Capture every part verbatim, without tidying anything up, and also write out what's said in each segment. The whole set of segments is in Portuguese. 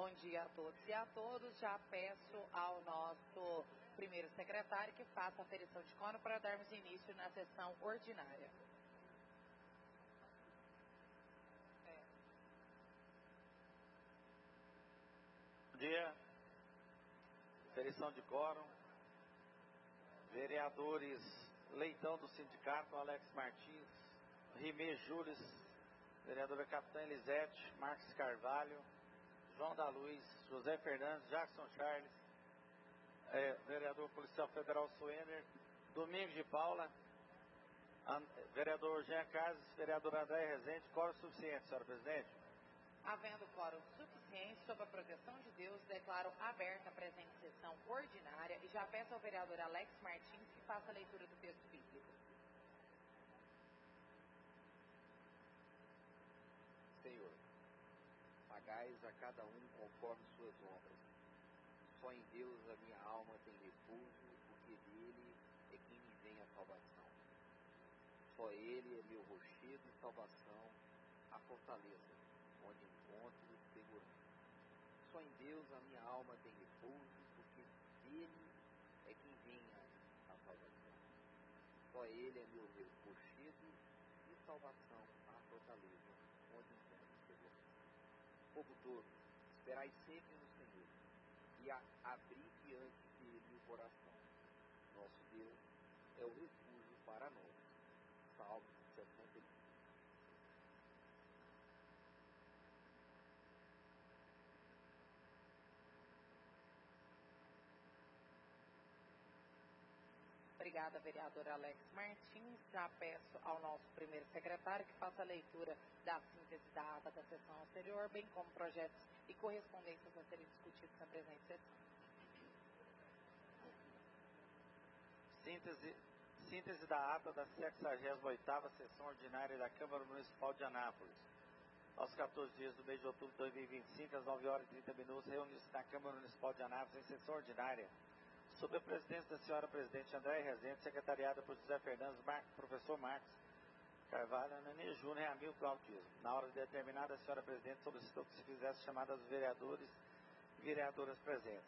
Bom dia a todos e a todos. Já peço ao nosso primeiro secretário que faça a aferição de quórum para darmos início na sessão ordinária. É. Bom dia. Aferição de quórum. Vereadores Leitão do Sindicato, Alex Martins, Rimê Júlis, vereadora Capitã Elisete, Marcos Carvalho, João da Luz, José Fernandes, Jackson Charles, é, vereador policial federal Suener, Domingos de Paula, an, vereador Jean Carlos, vereador André Rezende. Quórum suficiente, senhora presidente. Havendo quórum suficiente, sob a proteção de Deus, declaro aberta a presente sessão ordinária e já peço ao vereador Alex Martins que faça a leitura do texto bíblico. Senhor, pagais a cada um conforme suas obras. Só em Deus a minha alma tem refúgio, porque dele é quem me vem a salvação. Só ele é meu rochedo e salvação, a fortaleza, onde encontro segurança. Só em Deus a minha alma tem refúgio, porque dele é quem vem a, a salvação. Só ele é meu rochedo e salvação, a fortaleza, onde encontro segurança. Povo todo, esperai sempre no Senhor, e a, abri diante dele o coração. Nosso Deus é o refúgio para nós. Salmo setenta e um. Obrigada, vereador Alex Martins. Já peço ao nosso primeiro secretário que faça a leitura da síntese da ata da sessão anterior, bem como projetos e correspondências a serem discutidos na presente sessão. Síntese, síntese da ata da sexagésima oitava sessão ordinária da Câmara Municipal de Anápolis. Aos quatorze dias do mês de outubro de dois mil e vinte e cinco, às nove horas e trinta minutos, reúne-se na Câmara Municipal de Anápolis em sessão ordinária, sob a presidência da senhora presidente André Rezende, secretariada por José Fernandes, Mar... professor Marcos Carvalho, Nenê Júnior e Hamilton Autismo. Na hora determinada, a senhora presidente solicitou que se fizesse chamada dos vereadores e vereadoras presentes.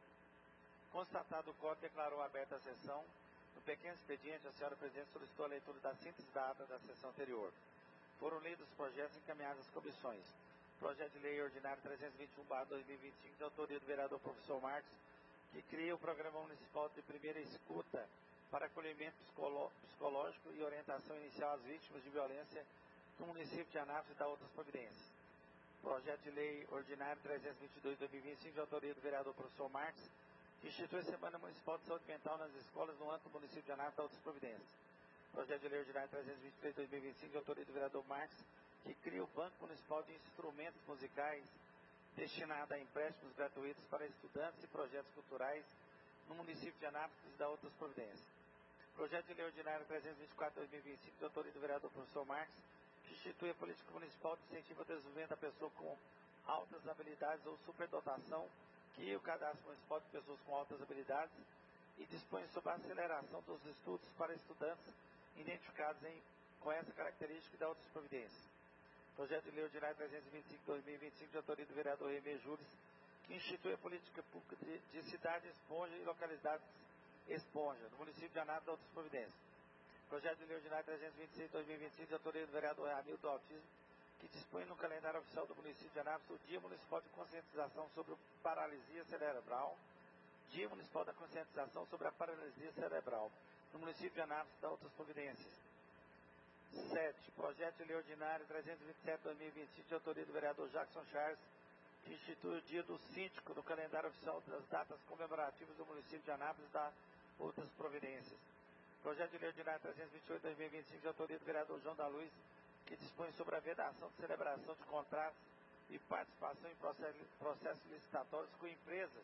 Constatado o quórum, declarou aberta a sessão. No pequeno expediente, a senhora presidente solicitou a leitura da síntese da ata da sessão anterior. Foram lidos os projetos encaminhados às comissões. Projeto de lei ordinário trezentos e vinte e um barra dois mil e vinte e cinco, de autoria do vereador professor Marcos, que cria o Programa Municipal de Primeira Escuta para acolhimento psicológico e orientação inicial às vítimas de violência no município de Anápolis e da outras providências. Projeto de lei ordinário trezentos e vinte e dois barra dois mil e vinte e cinco, de autoria do vereador professor Marcos, que institui a Semana Municipal de Saúde Mental nas escolas no âmbito do município de Anápolis e da outras providências. Projeto de lei ordinário trezentos e vinte e três barra dois mil e vinte e cinco, de autoria do vereador Marcos, que cria o Banco Municipal de Instrumentos Musicais, destinado a empréstimos gratuitos para estudantes e projetos culturais no município de Anápolis e da outras providências. Projeto de lei ordinário trezentos e vinte e quatro barra dois mil e vinte e cinco, de autoria do vereador professor Marcos, que institui a política municipal de incentivo ao desenvolvimento da pessoa com altas habilidades ou superdotação, que o cadastro municipal de pessoas com altas habilidades e dispõe sobre a aceleração dos estudos para estudantes identificados em, com essa característica e da outras providências. Projeto de lei ordinário trezentos e vinte e cinco barra dois mil e vinte e cinco, de autoria do vereador Rimê Júlis, que institui a política pública de, de cidade esponja e localidades esponja, no município de Anápolis e outras providências. Projeto de lei ordinário trezentos e vinte e seis barra dois mil e vinte e cinco, de autoria do vereador Hamilton Autismo, que dispõe no calendário oficial do município de Anápolis o Dia Municipal de Conscientização sobre a Paralisia Cerebral, Dia Municipal da Conscientização sobre a Paralisia Cerebral, no município de Anápolis e da outras providências. sete. Projeto de lei ordinário trezentos e vinte e sete barra dois mil e vinte e cinco, de autoria do vereador Jackson Charles, que institui o dia do síndico no calendário oficial das datas comemorativas do município de Anápolis e da outras providências. Projeto de lei ordinário trezentos e vinte e oito barra dois mil e vinte e cinco, de autoria do vereador João da Luz, que dispõe sobre a vedação de celebração de contratos e participação em processos licitatórios com empresas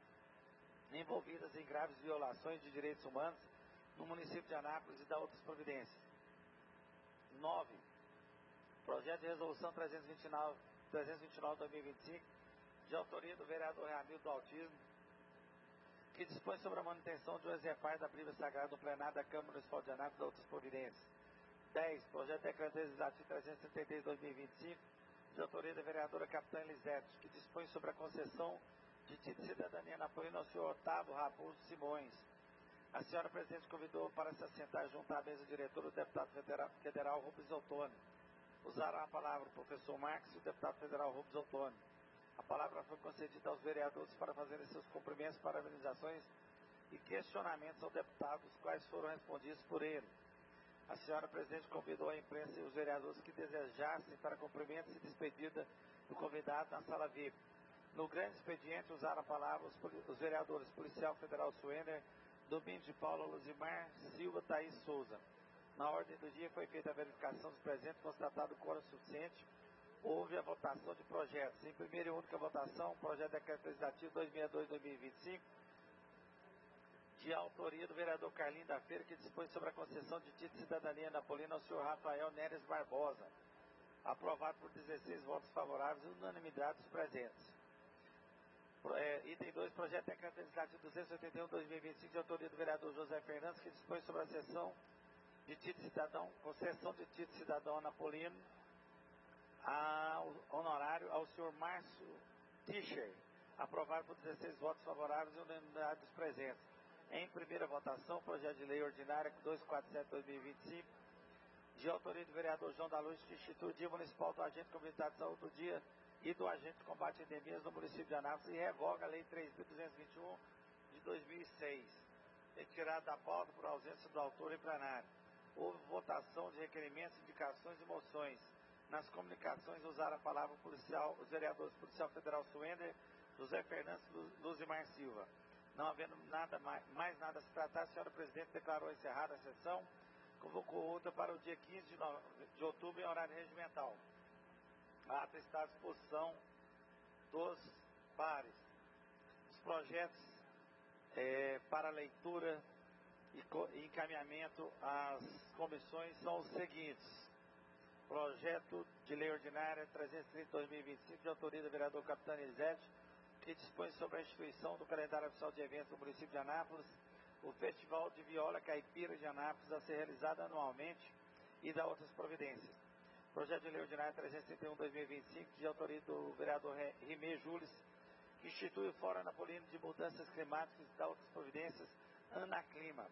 envolvidas em graves violações de direitos humanos no município de Anápolis e da outras providências. nove. Projeto de resolução trezentos e vinte e nove barra dois mil e vinte e cinco, de autoria do vereador Hamilton Autismo, que dispõe sobre a manutenção de um exemplar da Bíblia Sagrada no plenário da Câmara Municipal de Anápolis e de outras providências. dez. Projeto de decreto legislativo trezentos e setenta e três barra dois mil e vinte e cinco, de autoria da vereadora Capitã Elisete, que dispõe sobre a concessão de título de cidadania napolina ao senhor Otávio Raposo Simões. A senhora presidente convidou para se assentar junto à mesa diretora o deputado federal, federal Rubens Ottoni. Usaram a palavra o professor Marques e o deputado federal Rubens Ottoni. A palavra foi concedida aos vereadores para fazerem seus cumprimentos, parabenizações e questionamentos ao deputado, os quais foram respondidos por ele. A senhora presidente convidou a imprensa e os vereadores que desejassem para cumprimentos e despedida do convidado na sala V I P. No grande expediente usaram a palavra os, os vereadores Policial Federal Suender, Domingos de Paula, Luzimar, Silva, Thaís Souza. Na ordem do dia foi feita a verificação dos presentes, constatado o quórum suficiente. Houve a votação de projetos. Em primeira e única votação, o projeto de decreto legislativo duzentos e sessenta e dois barra dois mil e vinte e cinco, de autoria do vereador Carlinho da Feira, que dispõe sobre a concessão de título de cidadania napolina ao senhor Rafael Neres Barbosa. Aprovado por dezesseis votos favoráveis e unanimidade dos presentes. É, item dois, projeto de decreto legislativo duzentos e oitenta e um barra dois mil e vinte e cinco, de autoria do vereador José Fernandes, que dispõe sobre a cessão de título de cidadão, concessão de título de cidadão napolino ao honorário ao senhor Márcio Tischer. Aprovado por dezesseis votos favoráveis e unanimidade dos presentes. Em primeira votação, projeto de lei ordinária duzentos e quarenta e sete barra dois mil e vinte e cinco, de autoria do vereador João da Luz, que institui o Dia Municipal do Agente Comunitário de Saúde do Dia e do Agente de Combate a Endemias no município de Anápolis e revoga a Lei três mil duzentos e vinte e um de dois mil e seis. Retirado da pauta por ausência do autor em plenário. Houve votação de requerimentos, indicações e moções. Nas comunicações usaram a palavra policial, os vereadores Policial Federal Suender, José Fernandes e Luzimar Silva. Não havendo nada mais, mais nada a se tratar, a senhora presidente declarou encerrada a sessão, convocou outra para o dia quinze de, no... de outubro em horário regimental. A ata está à disposição dos pares. Os projetos é, para leitura e, co... e encaminhamento às comissões são os seguintes. Projeto de lei ordinária trezentos e trinta barra dois mil e vinte e cinco, de autoria do vereador Capitã Elisete, que dispõe sobre a instituição do calendário oficial de eventos do município de Anápolis, o Festival de Viola Caipira de Anápolis, a ser realizado anualmente, e da outras providências. Projeto de lei ordinária trezentos e trinta e um barra dois mil e vinte e cinco, de autoria do vereador Rimé Jules, que institui o Fórum Napolino de Mudanças Climáticas e da outras providências, Anaclima.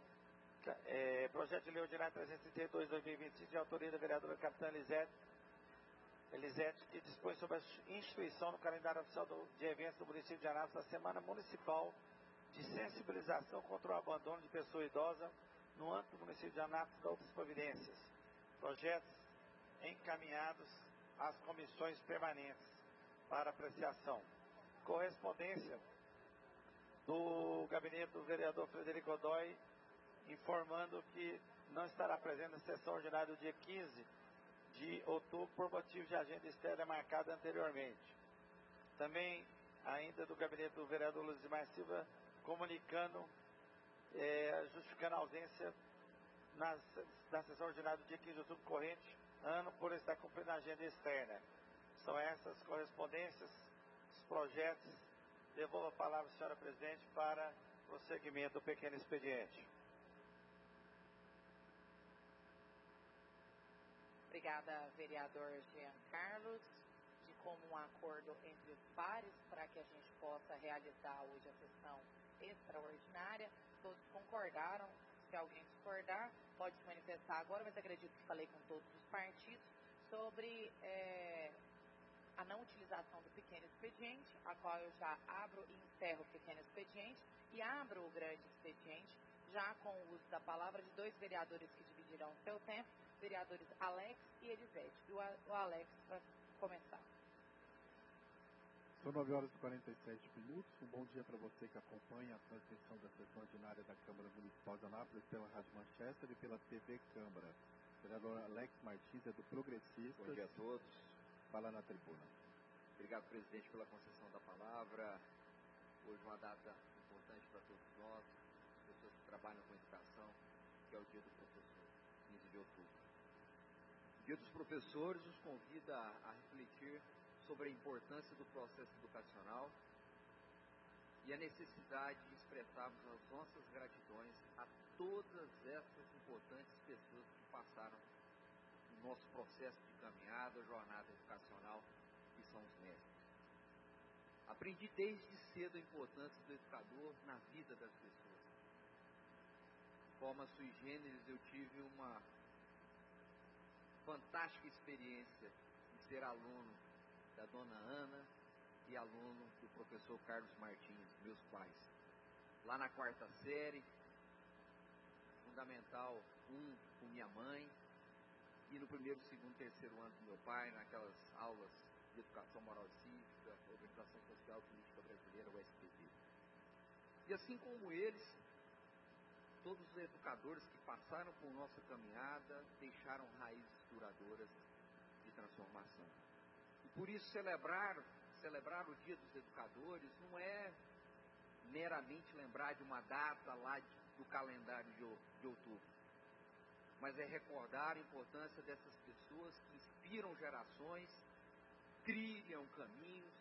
É, projeto de lei ordinária trezentos e trinta e dois barra dois mil e vinte e cinco, de autoria da vereadora Capitã Elisete, Elisete, que dispõe sobre a instituição no calendário oficial do, de eventos do município de Anápolis, a Semana Municipal de Sensibilização contra o Abandono de Pessoa Idosa no âmbito do município de Anápolis e outras providências. Projetos encaminhados às comissões permanentes para apreciação. Correspondência do gabinete do vereador Frederico Godoy, informando que não estará presente na sessão ordinária do dia quinze de outubro por motivo de agenda externa marcada anteriormente. Também, ainda do gabinete do vereador Luzimar Silva, comunicando, é, justificando a ausência na, na sessão ordinária do dia quinze de outubro corrente, ano, por estar cumprindo a agenda externa. São essas correspondências, os projetos. Devolvo a palavra à senhora presidente para prosseguimento do pequeno expediente. Obrigada, vereador Jean Carlos, de comum acordo entre os pares para que a gente possa realizar hoje a sessão extraordinária. Todos concordaram. Se alguém discordar, pode se manifestar agora, mas acredito que falei com todos os partidos sobre é, a não utilização do pequeno expediente, a qual eu já abro e encerro o pequeno expediente e abro o grande expediente, já com o uso da palavra de dois vereadores que dividirão seu tempo, vereadores Alex e Elisete. E o, o Alex vai começar. São nove horas e quarenta e sete minutos. Um bom dia para você que acompanha a transmissão da sessão ordinária da Câmara Municipal de Anápolis pela Rádio Manchester e pela T V Câmara. O vereador Alex Martins é do Progressistas. Bom dia a todos. Fala na tribuna. Obrigado, presidente, pela concessão da palavra. Hoje uma data importante para todos nós, as pessoas que trabalham com educação, que é o Dia do Professor, quinze de outubro. O Dia dos Professores nos convida a refletir sobre a importância do processo educacional e a necessidade de expressarmos as nossas gratidões a todas essas importantes pessoas que passaram nosso processo de caminhada, jornada educacional, que são os mestres. Aprendi desde cedo a importância do educador na vida das pessoas. De forma sui generis, eu tive uma fantástica experiência de ser aluno da dona Ana e aluno do professor Carlos Martins, meus pais. Lá na quarta série, Fundamental um com minha mãe, e no primeiro, segundo, terceiro ano com meu pai, naquelas aulas de Educação Moral e Cívica, Organização Social e Política Brasileira, o S P B. E assim como eles, todos os educadores que passaram por nossa caminhada deixaram raízes duradouras de transformação. E por isso celebrar, celebrar o Dia dos Educadores não é meramente lembrar de uma data lá de, do calendário de, de outubro, mas é recordar a importância dessas pessoas que inspiram gerações, trilham caminhos,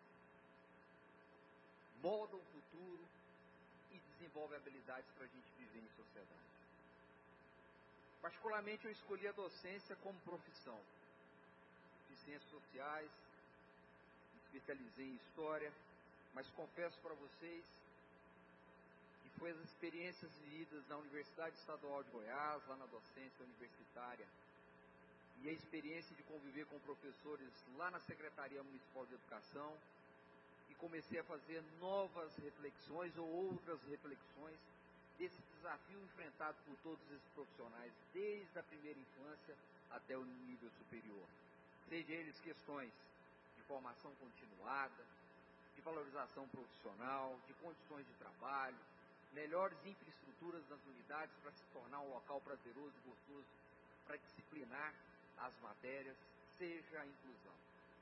moldam o futuro e desenvolvem habilidades para a gente viver em sociedade. Particularmente, eu escolhi a docência como profissão. Fiz ciências sociais, me especializei em história, mas confesso para vocês que foi as experiências vividas na Universidade Estadual de Goiás, lá na docência universitária, e a experiência de conviver com professores lá na Secretaria Municipal de Educação, e comecei a fazer novas reflexões ou outras reflexões desse desafio enfrentado por todos esses profissionais, desde a primeira infância até o nível superior. Seja eles questões de formação continuada, de valorização profissional, de condições de trabalho, melhores infraestruturas das unidades para se tornar um local prazeroso e gostoso para disciplinar as matérias, seja a inclusão.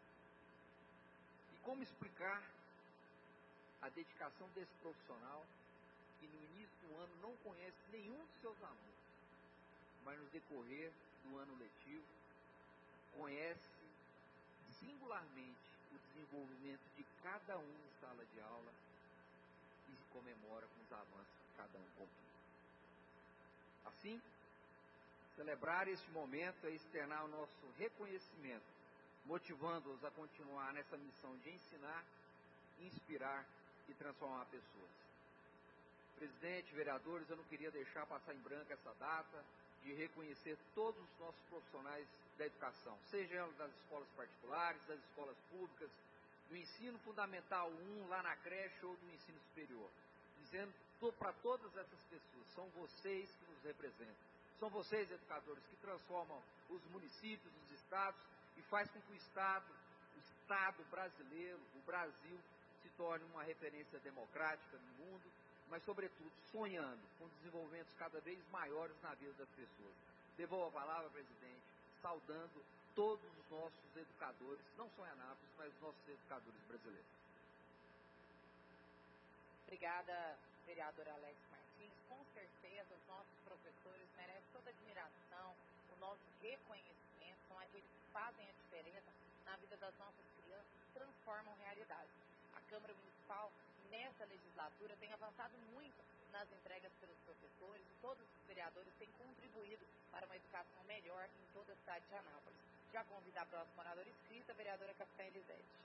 E como explicar a dedicação desse profissional que no início do ano não conhece nenhum de seus alunos, mas no decorrer do ano letivo conhece singularmente o desenvolvimento de cada um em sala de aula e se comemora com os avanços que cada um conquista. Assim, celebrar este momento é externar o nosso reconhecimento, motivando-os a continuar nessa missão de ensinar, inspirar e transformar pessoas. Presidente, vereadores, eu não queria deixar passar em branco essa data de reconhecer todos os nossos profissionais da educação, seja das escolas particulares, das escolas públicas, do ensino fundamental um, lá na creche, ou do ensino superior, dizendo para todas essas pessoas, são vocês que nos representam, são vocês, educadores, que transformam os municípios, os estados, e faz com que o Estado, o Estado brasileiro, o Brasil, se torne uma referência democrática no mundo, mas, sobretudo, sonhando com desenvolvimentos cada vez maiores na vida das pessoas. Devolvo a palavra, presidente, saudando todos os nossos educadores, não só em Anápolis, mas os nossos educadores brasileiros. Obrigada, vereador Alex Martins. Com certeza, os nossos professores merecem toda a admiração, o nosso reconhecimento, são aqueles que fazem a diferença na vida das nossas crianças e transformam realidades. A Câmara Municipal, nessa legislatura, tem avançado muito nas entregas pelos professores e todos os vereadores têm contribuído para uma educação melhor em toda a cidade de Anápolis. Já convido a próxima oradora inscrita, a vereadora Capitã Elisete.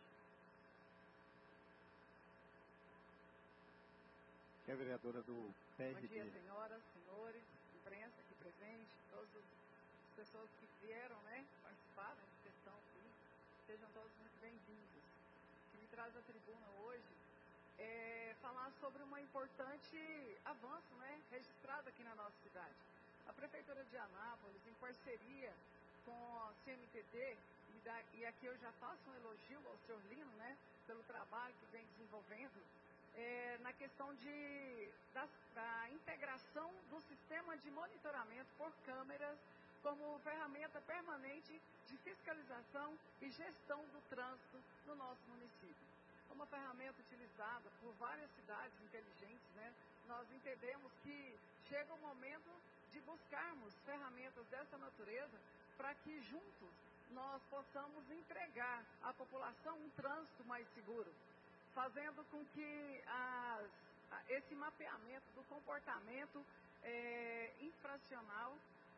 Que é a vereadora do P R D. Bom dia, senhoras, senhores, imprensa aqui presente, todas as pessoas que vieram, né, participar da sessão aqui, sejam todos muito bem-vindos. O que me traz à tribuna hoje é falar sobre um importante avanço, né, registrado aqui na nossa cidade. A Prefeitura de Anápolis, em parceria com a C M T D, e, da, e aqui eu já faço um elogio ao senhor Lino, né, pelo trabalho que vem desenvolvendo, É, na questão de, da, da integração do sistema de monitoramento por câmeras como ferramenta permanente de fiscalização e gestão do trânsito no nosso município. É uma ferramenta utilizada por várias cidades inteligentes, né? Nós entendemos que chega o momento de buscarmos ferramentas dessa natureza para que juntos nós possamos entregar à população um trânsito mais seguro, fazendo com que as, esse mapeamento do comportamento é, infracional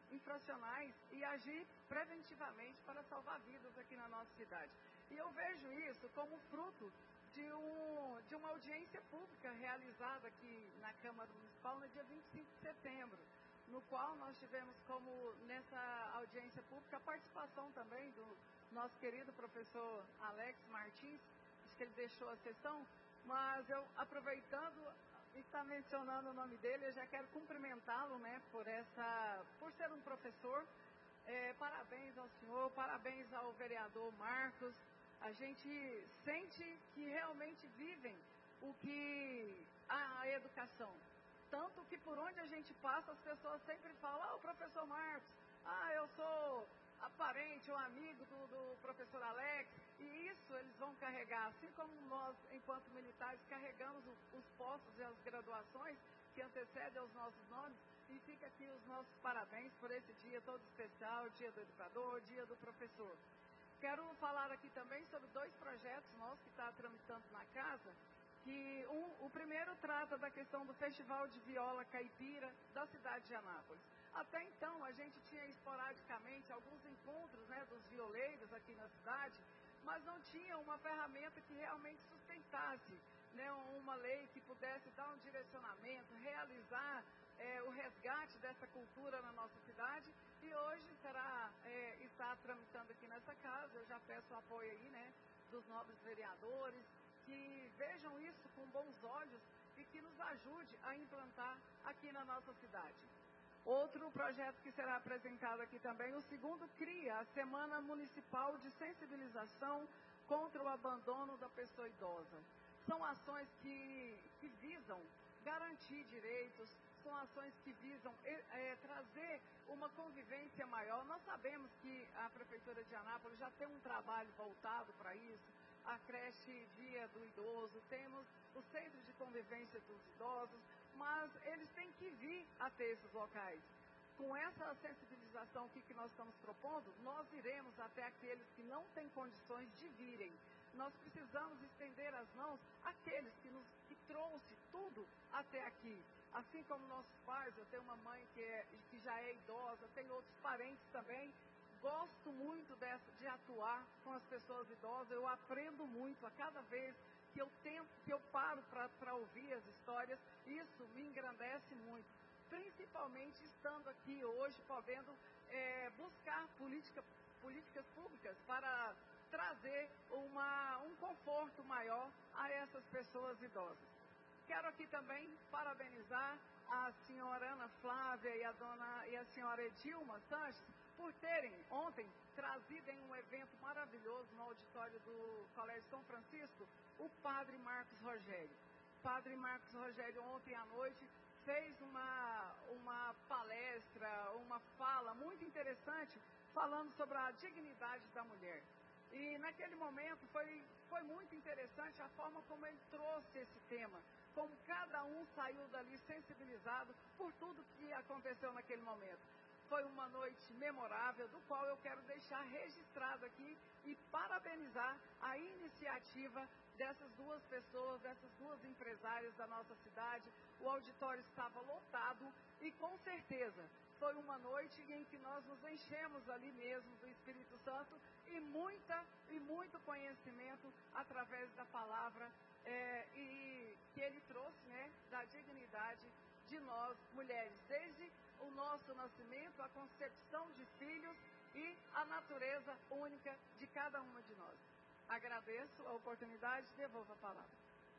infracionais e agir preventivamente para salvar vidas aqui na nossa cidade. E eu vejo isso como fruto de, um, de uma audiência pública realizada aqui na Câmara Municipal no dia vinte e cinco de setembro, no qual nós tivemos como, nessa audiência pública, a participação também do nosso querido professor Alex Martins, acho que ele deixou a sessão, mas eu, aproveitando e está mencionando o nome dele, eu já quero cumprimentá-lo, né, por, essa, por ser um professor. É, parabéns ao senhor, parabéns ao vereador Marcos. A gente sente que realmente vivem o que a educação. Tanto que por onde a gente passa, as pessoas sempre falam, ah, o professor Marcos, ah, eu sou parente ou amigo do, do professor Alex, e isso eles vão carregar, assim como nós, enquanto militares, carregamos o, os postos e as graduações que antecedem aos nossos nomes, e fica aqui os nossos parabéns por esse dia todo especial, dia do educador, dia do professor. Quero falar aqui também sobre dois projetos nossos que estão tramitando na casa, que um, o primeiro trata da questão do Festival de Viola Caipira da cidade de Anápolis. Até então, a gente tinha esporadicamente alguns encontros, né, dos violeiros aqui na cidade, mas não tinha uma ferramenta que realmente sustentasse, né, uma lei que pudesse dar um direcionamento, realizar é, o resgate dessa cultura na nossa cidade, e hoje será, é, está tramitando aqui nessa casa. Eu já peço o apoio aí, né, dos nobres vereadores, que vejam isso com bons olhos e que nos ajude a implantar aqui na nossa cidade. Outro projeto que será apresentado aqui também, o segundo cria a Semana Municipal de Sensibilização contra o Abandono da Pessoa Idosa. São ações que, que visam garantir direitos, são ações que visam é, trazer uma convivência maior. Nós sabemos que a Prefeitura de Anápolis já tem um trabalho voltado para isso, a creche Dia do Idoso, temos o Centro de Convivência dos Idosos, mas eles têm que vir até esses locais. Com essa sensibilização aqui que nós estamos propondo, nós iremos até aqueles que não têm condições de virem. Nós precisamos estender as mãos àqueles que nos que trouxe tudo até aqui. Assim como nossos pais, eu tenho uma mãe que, é, que já é idosa, tenho outros parentes também. Gosto muito dessa, de atuar com as pessoas idosas, eu aprendo muito a cada vez que eu tento, que eu paro para ouvir as histórias, isso me engrandece muito, principalmente estando aqui hoje, podendo é, buscar política, políticas públicas para trazer uma, um conforto maior a essas pessoas idosas. Quero aqui também parabenizar a senhora Ana Flávia e a, dona, e a senhora Edilma Sanches por terem ontem trazido em um evento maravilhoso no auditório do Colégio São Francisco o padre Marcos Rogério. O padre Marcos Rogério ontem à noite fez uma, uma palestra, uma fala muito interessante falando sobre a dignidade da mulher. E naquele momento foi, foi muito interessante a forma como ele trouxe esse tema, como cada um saiu dali sensibilizado por tudo que aconteceu naquele momento. Foi uma noite memorável, do qual eu quero deixar registrado aqui e parabenizar a iniciativa dessas duas pessoas, dessas duas empresárias da nossa cidade. O auditório estava lotado e, com certeza, foi uma noite em que nós nos enchemos ali mesmo do Espírito Santo e, muita, e muito conhecimento através da palavra é, e que ele trouxe, né, da dignidade de nós, mulheres, desde o nosso nascimento, a concepção de filhos e a natureza única de cada uma de nós. Agradeço a oportunidade e devolvo a palavra.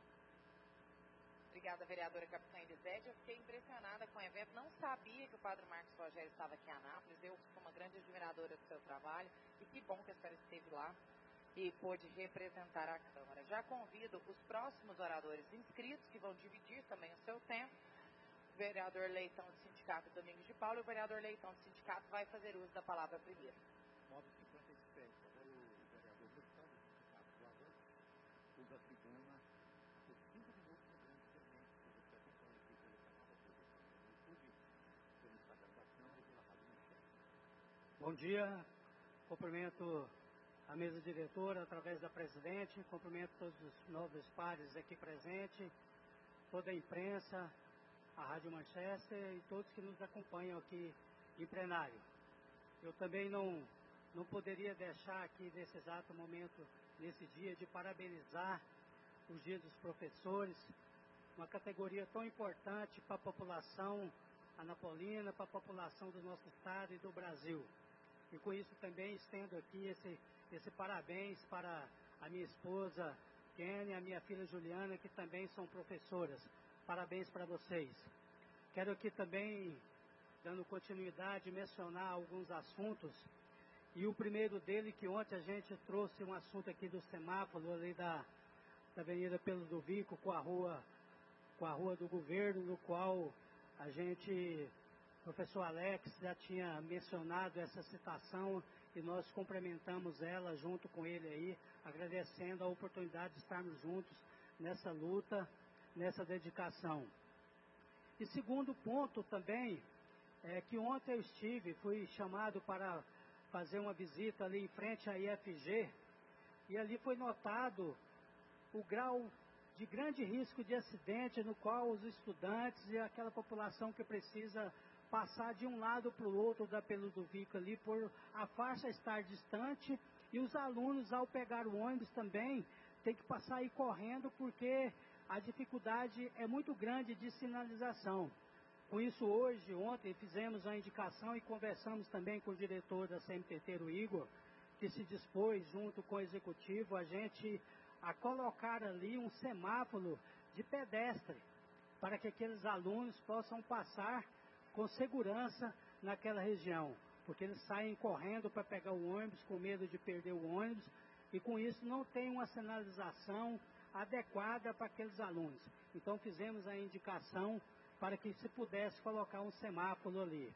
Obrigada, vereadora Capitã Elisete. Eu fiquei impressionada com o evento, não sabia que o padre Marcos Rogério estava aqui em Anápolis. Eu sou uma grande admiradora do seu trabalho e que bom que a senhora esteve lá e pôde representar a Câmara. Já convido os próximos oradores inscritos, que vão dividir também o seu tempo. O vereador Leitão do Sindicato Domingos de Paulo e o vereador Leitão do Sindicato vai fazer uso da palavra primeiro. Modo cinquenta e sete, agora o vereador Leitão do Sindicato do Avanço usa a tribuna por cinco minutos no grande segmento que você acompanha aqui pelo canal da T V Câmara no YouTube, pelo Instagram da Câmara e pela Rádio Manchete. Bom dia, cumprimento a mesa diretora através da presidente, cumprimento todos os nobres pares aqui presentes, toda a imprensa, a Rádio Manchester e todos que nos acompanham aqui em plenário. Eu também não, não poderia deixar aqui, nesse exato momento, nesse dia, de parabenizar os dias dos professores, uma categoria tão importante para a população anapolina, para a população do nosso estado e do Brasil. E com isso também estendo aqui esse, esse parabéns para a minha esposa Kenny e a minha filha Juliana, que também são professoras. Parabéns para vocês. Quero aqui também, dando continuidade, mencionar alguns assuntos. E o primeiro dele, que ontem a gente trouxe um assunto aqui do semáforo, ali da, da Avenida Pedro do Vico, com a rua, com a rua do governo, no qual a gente, o professor Alex já tinha mencionado essa citação e nós cumprimentamos ela junto com ele aí, agradecendo a oportunidade de estarmos juntos nessa luta, nessa dedicação. E segundo ponto também, é que ontem eu estive, fui chamado para fazer uma visita ali em frente à I F G, e ali foi notado o grau de grande risco de acidente no qual os estudantes e aquela população que precisa passar de um lado para o outro da Pedro do Vico ali, por a faixa estar distante, e os alunos, ao pegar o ônibus também, tem que passar aí correndo, porque a dificuldade é muito grande de sinalização. Com isso, hoje, ontem, fizemos a indicação e conversamos também com o diretor da C M T T, o Igor, que se dispôs, junto com o executivo, a gente a colocar ali um semáforo de pedestre, para que aqueles alunos possam passar com segurança naquela região, porque eles saem correndo para pegar o ônibus, com medo de perder o ônibus, e com isso não tem uma sinalização adequada para aqueles alunos. Então fizemos a indicação para que se pudesse colocar um semáforo ali.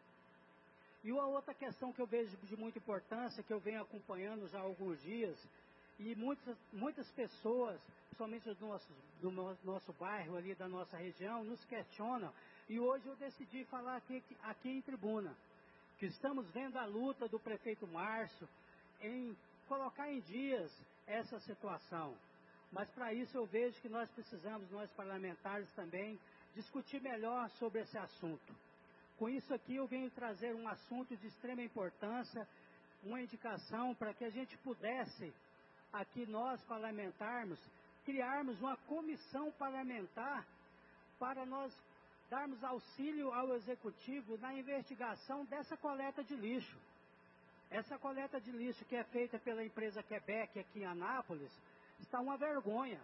E uma outra questão que eu vejo de muita importância, que eu venho acompanhando já há alguns dias, e muitas, muitas pessoas, principalmente do nosso, do nosso bairro ali, da nossa região, nos questionam, e hoje eu decidi falar aqui, aqui em tribuna, que estamos vendo a luta do prefeito Márcio em colocar em dias essa situação. Mas para isso eu vejo que nós precisamos, nós parlamentares também, discutir melhor sobre esse assunto. Com isso aqui eu venho trazer um assunto de extrema importância, uma indicação para que a gente pudesse, aqui nós parlamentarmos, criarmos uma comissão parlamentar para nós darmos auxílio ao executivo na investigação dessa coleta de lixo. Essa coleta de lixo que é feita pela empresa Quebec aqui em Anápolis, está uma vergonha.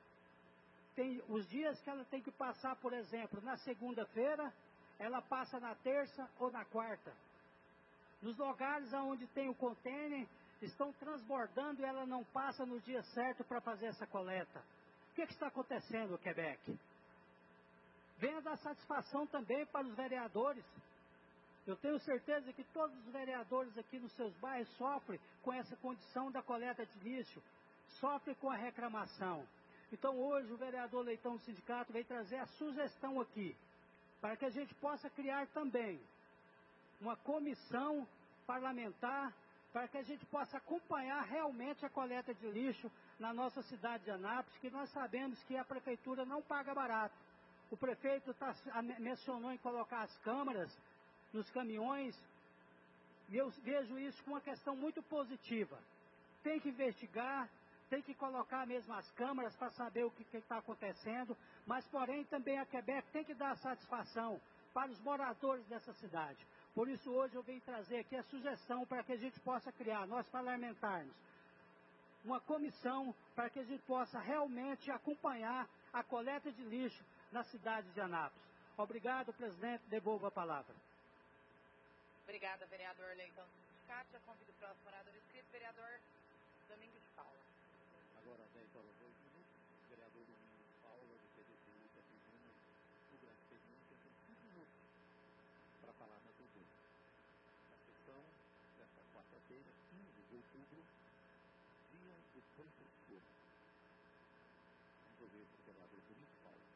Tem os dias que ela tem que passar, por exemplo, na segunda-feira, ela passa na terça ou na quarta. Nos lugares onde tem o container, estão transbordando e ela não passa no dia certo para fazer essa coleta. O que, que está acontecendo, Quebec? Venha dar satisfação também para os vereadores. Eu tenho certeza que todos os vereadores aqui nos seus bairros sofrem com essa condição da coleta de lixo, sofrem com a reclamação. Então hoje o vereador Leitão do sindicato veio trazer a sugestão aqui, para que a gente possa criar também uma comissão parlamentar, para que a gente possa acompanhar realmente a coleta de lixo na nossa cidade de Anápolis, que nós sabemos que a prefeitura não paga barato. O prefeito tá, mencionou em colocar as câmaras nos caminhões, e eu vejo isso como uma questão muito positiva. Tem que investigar, tem que colocar mesmo as câmaras para saber o que está acontecendo, mas porém também a Quebec tem que dar satisfação para os moradores dessa cidade. Por isso hoje eu venho trazer aqui a sugestão para que a gente possa criar, nós parlamentarmos, uma comissão para que a gente possa realmente acompanhar a coleta de lixo na cidade de Anápolis. Obrigado, presidente, devolvo a palavra. Obrigada, vereador Leitão do sindicato. Já convido o próximo orador inscrito, vereador Domingos de Paula. Agora, dez horas e dois minutos, vereador Domingos de Paula, do P D T U, da tribuna, do Grande Pedrinho, tem cinco minutos para falar na tribuna. A sessão desta quarta-feira, quinze de outubro, dia do professor. Vamos ouvir o vereador Domingos de Paula.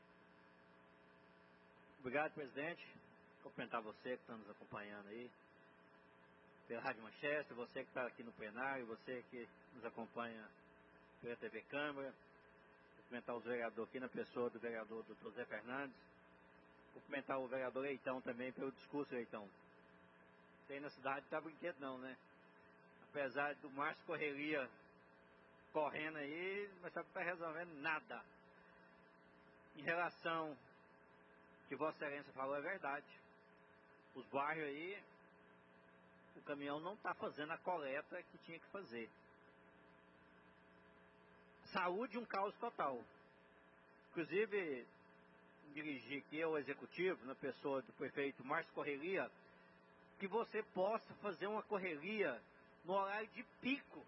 Obrigado, presidente. Cumprimentar você que está nos acompanhando aí pela Rádio Manchester, você que está aqui no plenário, você que nos acompanha pela T V Câmara. Cumprimentar os vereadores aqui na pessoa do vereador doutor Zé Fernandes. Cumprimentar o vereador Leitão também pelo discurso, Leitão. tem na cidade não tá brinquedo não, né? Apesar do Márcio Correria correndo aí, mas não está resolvendo nada. Em relação ao que Vossa Excelência falou, é verdade. Os bairros aí, o caminhão não está fazendo a coleta que tinha que fazer. Saúde, um caos total. Inclusive, dirigi aqui ao executivo, na pessoa do prefeito Márcio Correria, que você possa fazer uma correria no horário de pico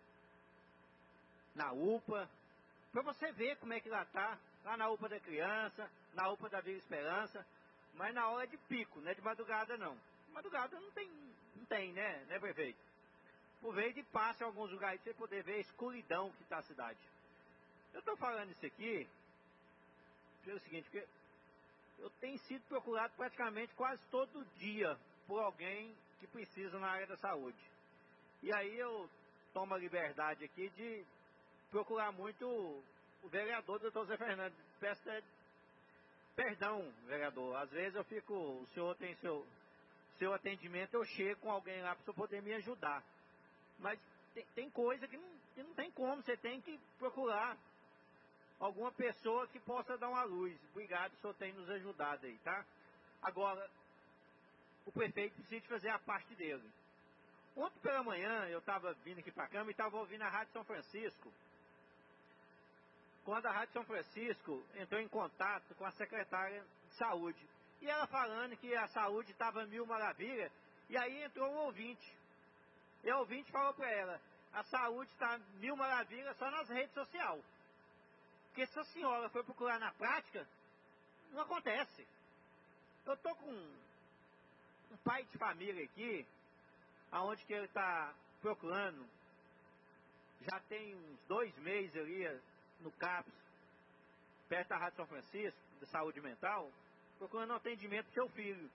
na U P A, para você ver como é que lá está, lá na U P A da criança, na U P A da Vila Esperança, mas na hora de pico, não é de madrugada não. De madrugada não tem, não tem, né, né prefeito? Por vez de passe em alguns lugares, pra você poder ver a escuridão que está a cidade. Eu estou falando isso aqui, pelo seguinte, porque eu tenho sido procurado praticamente quase todo dia por alguém que precisa na área da saúde. E aí eu tomo a liberdade aqui de procurar muito o vereador doutor Zé Fernando. Peço perdão, vereador. Às vezes eu fico, o senhor tem seu, seu atendimento, eu chego com alguém lá para o senhor poder me ajudar. Mas tem, tem coisa que não, que não tem como, você tem que procurar alguma pessoa que possa dar uma luz. Obrigado, o senhor tem nos ajudado aí, tá? Agora, o prefeito precisa fazer a parte dele. Ontem pela manhã eu estava vindo aqui para a Câmara e estava ouvindo a Rádio São Francisco. Quando a Rádio São Francisco entrou em contato com a secretária de saúde. E ela falando que a saúde estava mil maravilha. E aí entrou um ouvinte. E o ouvinte falou para ela, a saúde está mil maravilha só nas redes sociais. Porque se a senhora for procurar na prática, não acontece. Eu estou com um pai de família aqui, aonde que ele está procurando, já tem uns dois meses ali no CAPS, perto da Rádio São Francisco, de saúde mental, procurando um atendimento pro seu filho.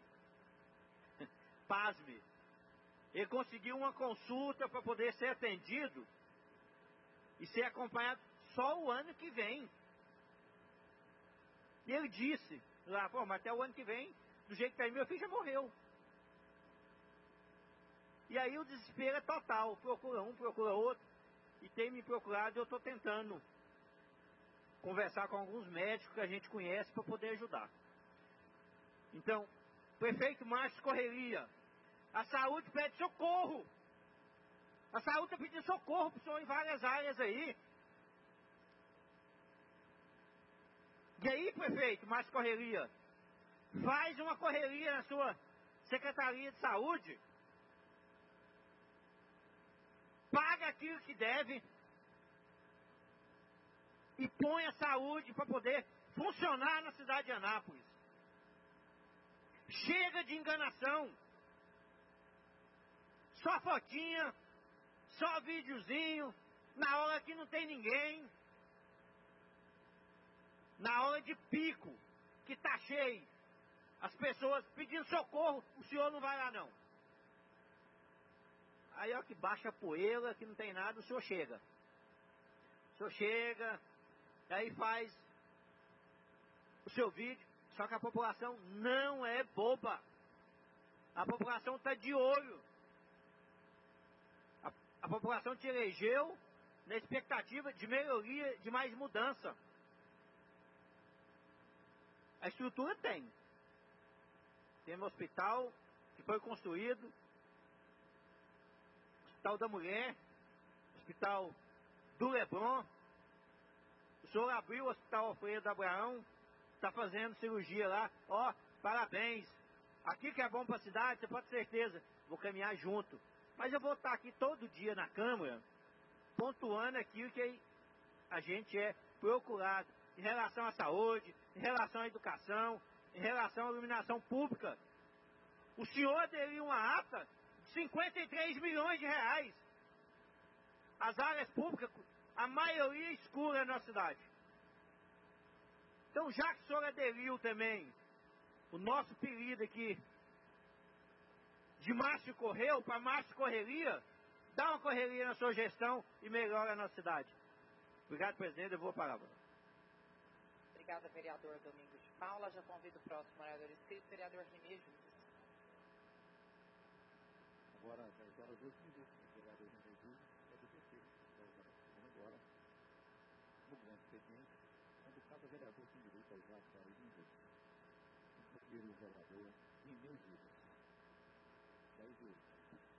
Pasme. Ele conseguiu uma consulta para poder ser atendido e ser acompanhado só o ano que vem. E ele disse lá, pô, mas até o ano que vem, do jeito que tá aí, meu filho já morreu. E aí o desespero é total, procura um, procura outro, e tem me procurado e eu estou tentando conversar com alguns médicos que a gente conhece para poder ajudar. Então, prefeito Márcio Correria, a saúde pede socorro. A saúde está pedindo socorro para o senhor em várias áreas aí. E aí, prefeito Márcio Correria, faz uma correria na sua Secretaria de Saúde, paga aquilo que deve e põe a saúde para poder funcionar na cidade de Anápolis. Chega de enganação. Só fotinha, só videozinho, na hora que não tem ninguém. Na hora de pico, que tá cheio, as pessoas pedindo socorro, o senhor não vai lá não. Aí ó que baixa a poeira, que não tem nada, o senhor chega. O senhor chega, aí faz o seu vídeo, só que a população não é boba. A população está de olho. A, a população te elegeu na expectativa de melhoria, de mais mudança. A estrutura tem. Tem um hospital que foi construído, Hospital da Mulher, Hospital do Leblon. O senhor abriu o Hospital Alfredo Abraão, está fazendo cirurgia lá. Ó, parabéns. Aqui que é bom para a cidade, você pode ter certeza. Vou caminhar junto. Mas eu vou estar aqui todo dia na Câmara, pontuando aquilo que a gente é procurado em relação à saúde, em relação à educação, em relação à iluminação pública. O senhor aderiu uma ata de cinquenta e três milhões de reais. As áreas públicas, a maioria escura na cidade. Então, já que o senhor aderiu também, o nosso apelido aqui, de Márcio Correu para Márcio Correria, dá uma correria na sua gestão e melhora a nossa cidade. Obrigado, presidente. Eu vou parar. Obrigada, vereador Domingos de Paula. Já convido o próximo orador inscrito, vereador Renê Júlio. agora às dez horas, dois minutos. O vereador André Rezende é do P T. Vai usar a tribuna agora, no grande expediente, quando cada vereador tem direito a usar quarenta minutos. O primeiro vereador, Inês Vilas. dez minutos.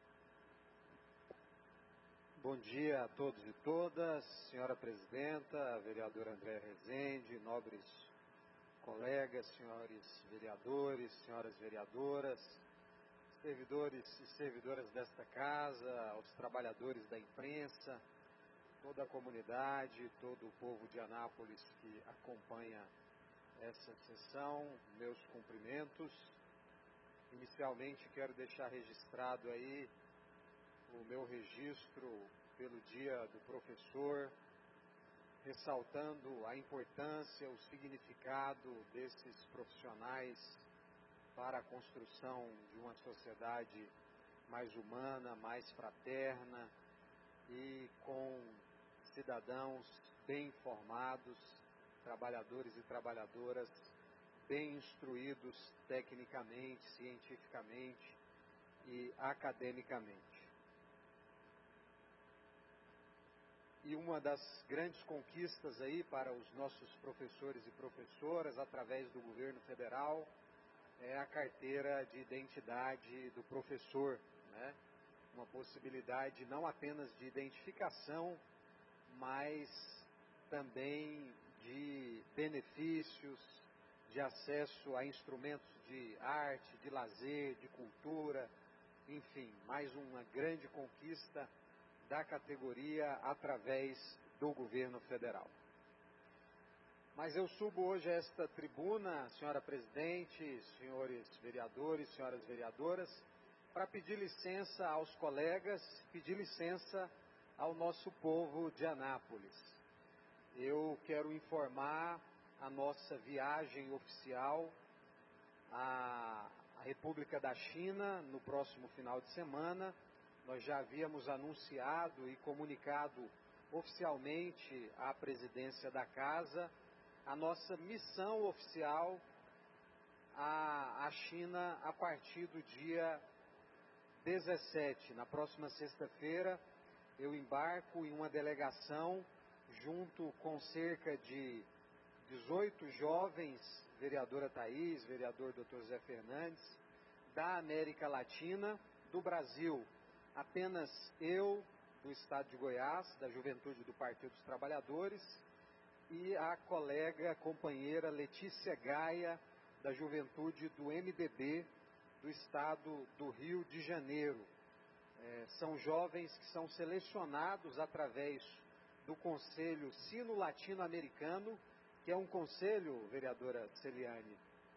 Bom dia a todos e todas, senhora presidenta, vereador André Rezende, nobres colegas, senhores vereadores, senhoras vereadoras, servidores e servidoras desta casa, aos trabalhadores da imprensa, toda a comunidade, todo o povo de Anápolis que acompanha essa sessão, meus cumprimentos. Inicialmente quero deixar registrado aí o meu registro pelo Dia do Professor, ressaltando a importância, o significado desses profissionais para a construção de uma sociedade mais humana, mais fraterna e com cidadãos bem informados, trabalhadores e trabalhadoras bem instruídos tecnicamente, cientificamente e academicamente. E uma das grandes conquistas aí para os nossos professores e professoras, através do governo federal, é a carteira de identidade do professor, né? Uma possibilidade não apenas de identificação, mas também de benefícios, de acesso a instrumentos de arte, de lazer, de cultura, enfim, mais uma grande conquista da categoria através do governo federal. Mas eu subo hoje a esta tribuna, senhora presidente, senhores vereadores, senhoras vereadoras, para pedir licença aos colegas, pedir licença ao nosso povo de Anápolis. Eu quero informar a nossa viagem oficial à República da China no próximo final de semana. Nós já havíamos anunciado e comunicado oficialmente à presidência da casa a nossa missão oficial à, à China a partir do dia dezessete. Na próxima sexta-feira, eu embarco em uma delegação junto com cerca de dezoito jovens, vereadora Thaís, vereador doutor Zé Fernandes, da América Latina, do Brasil. Apenas eu, do estado de Goiás, da Juventude do Partido dos Trabalhadores, e a colega, companheira Letícia Gaia, da Juventude do M D B, do estado do Rio de Janeiro. É, são jovens que são selecionados através do Conselho Sino-Latino-Americano, que é um conselho, vereadora Celiane,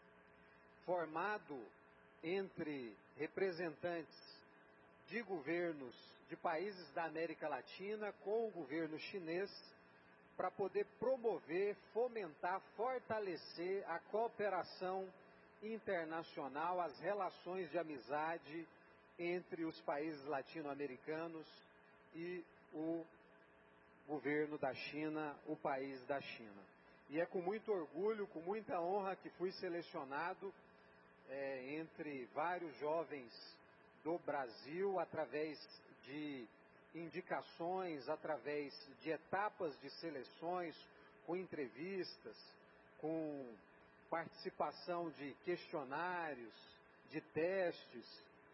formado entre representantes de governos de países da América Latina com o governo chinês, para poder promover, fomentar, fortalecer a cooperação internacional, as relações de amizade entre os países latino-americanos e o governo da China, o país da China. E é com muito orgulho, com muita honra que fui selecionado é, entre vários jovens do Brasil, através de indicações, através de etapas de seleções, com entrevistas, com participação de questionários, de testes,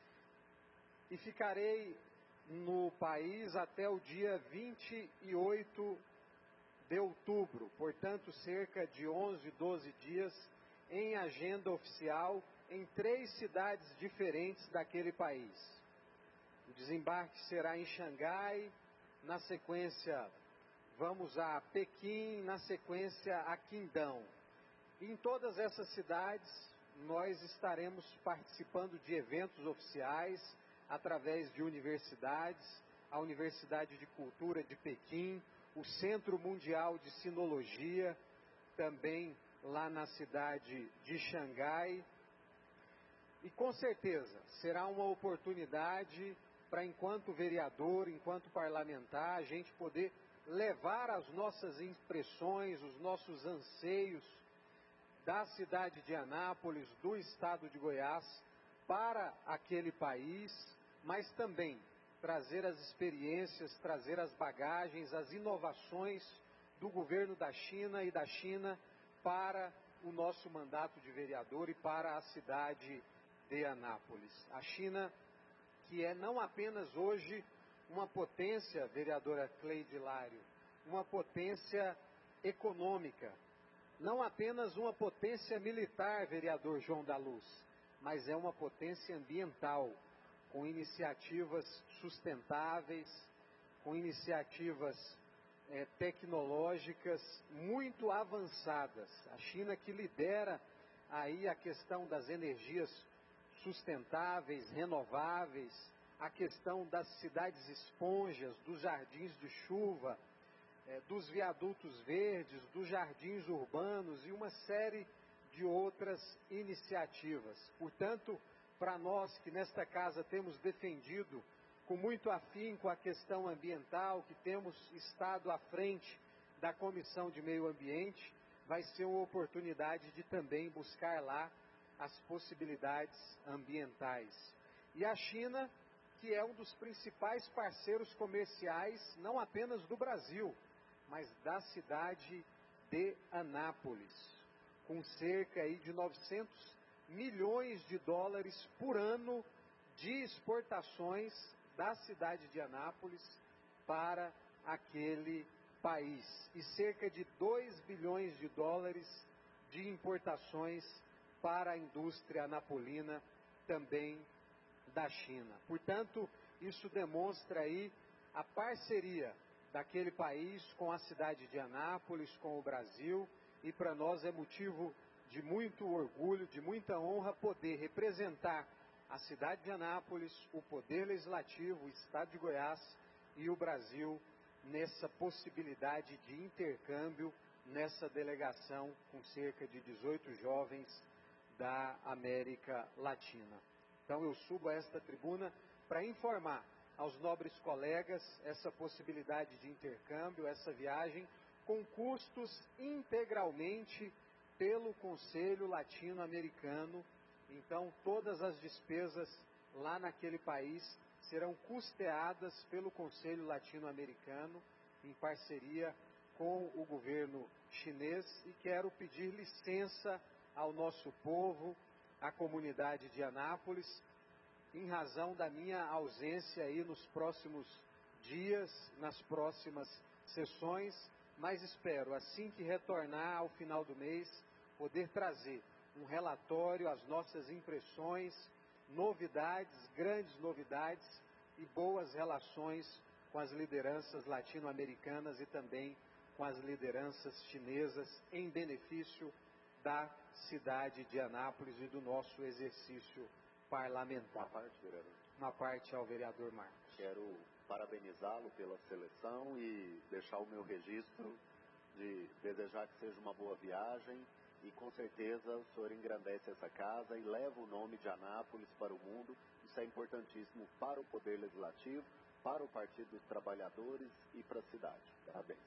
e ficarei no país até o dia vinte e oito de outubro, portanto cerca de onze, doze dias em agenda oficial em três cidades diferentes daquele país. O desembarque será em Xangai, na sequência vamos a Pequim, na sequência a Qingdao. Em todas essas cidades nós estaremos participando de eventos oficiais através de universidades, a Universidade de Cultura de Pequim, o Centro Mundial de Sinologia, também lá na cidade de Xangai. E com certeza será uma oportunidade para, enquanto vereador, enquanto parlamentar, a gente poder levar as nossas impressões, os nossos anseios da cidade de Anápolis, do estado de Goiás, para aquele país, mas também trazer as experiências, trazer as bagagens, as inovações do governo da China e da China para o nosso mandato de vereador e para a cidade de Anápolis. A China, que é não apenas hoje uma potência, vereadora Cleide Lário, uma potência econômica, não apenas uma potência militar, vereador João da Luz, mas é uma potência ambiental, com iniciativas sustentáveis, com iniciativas é, tecnológicas muito avançadas. A China que lidera aí a questão das energias sustentáveis, renováveis, a questão das cidades esponjas, dos jardins de chuva, é, dos viadutos verdes, dos jardins urbanos e uma série de outras iniciativas. Portanto, para nós que nesta casa temos defendido com muito afinco a questão ambiental, que temos estado à frente da Comissão de Meio Ambiente, vai ser uma oportunidade de também buscar lá as possibilidades ambientais. E a China, que é um dos principais parceiros comerciais, não apenas do Brasil, mas da cidade de Anápolis, com cerca aí de novecentos milhões de dólares por ano de exportações da cidade de Anápolis para aquele país, e cerca de dois bilhões de dólares de importações para a indústria anapolina também da China. Portanto, isso demonstra aí a parceria daquele país com a cidade de Anápolis, com o Brasil, e para nós é motivo de muito orgulho, de muita honra poder representar a cidade de Anápolis, o Poder Legislativo, o Estado de Goiás e o Brasil nessa possibilidade de intercâmbio, nessa delegação com cerca de dezoito jovens da América Latina. Então eu subo a esta tribuna para informar aos nobres colegas essa possibilidade de intercâmbio, essa viagem, com custos integralmente pelo Conselho Latino-Americano. Então todas as despesas lá naquele país serão custeadas pelo Conselho Latino-Americano, em parceria com o governo chinês, e quero pedir licença ao nosso povo, à comunidade de Anápolis, em razão da minha ausência aí nos próximos dias, nas próximas sessões, mas espero, assim que retornar ao final do mês, poder trazer um relatório, as nossas impressões, novidades, grandes novidades e boas relações com as lideranças latino-americanas e também com as lideranças chinesas em benefício da cidade de Anápolis e do nosso exercício parlamentar. Uma parte, vereador. Uma parte ao vereador Marcos. Quero parabenizá-lo pela seleção e deixar o meu registro de desejar que seja uma boa viagem, e com certeza o senhor engrandece essa casa e leva o nome de Anápolis para o mundo. Isso é importantíssimo para o Poder Legislativo, para o Partido dos Trabalhadores e para a cidade. Parabéns.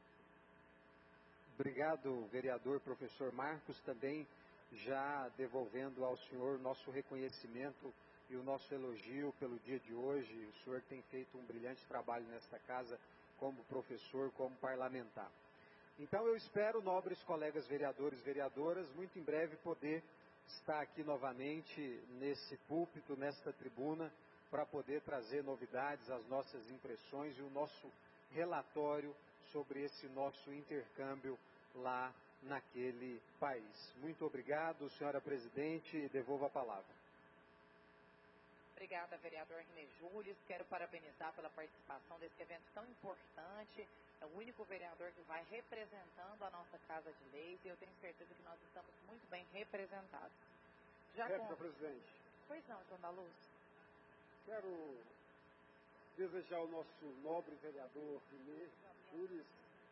Obrigado, vereador professor Marcos, também já devolvendo ao senhor nosso reconhecimento e o nosso elogio pelo dia de hoje. O senhor tem feito um brilhante trabalho nesta casa como professor, como parlamentar. Então eu espero, nobres colegas vereadores e vereadoras, muito em breve poder estar aqui novamente nesse púlpito, nesta tribuna, para poder trazer novidades, as nossas impressões e o nosso relatório sobre esse nosso intercâmbio lá naquele país. Muito obrigado, senhora presidente, e devolvo a palavra. Obrigada, vereador René Júlio. Quero parabenizar pela participação desse evento tão importante. É o único vereador que vai representando a nossa Casa de Leis, e eu tenho certeza que nós estamos muito bem representados. Já Réplica, com... presidente. Pois não, João da Luz. Quero desejar ao nosso nobre vereador René Júlio,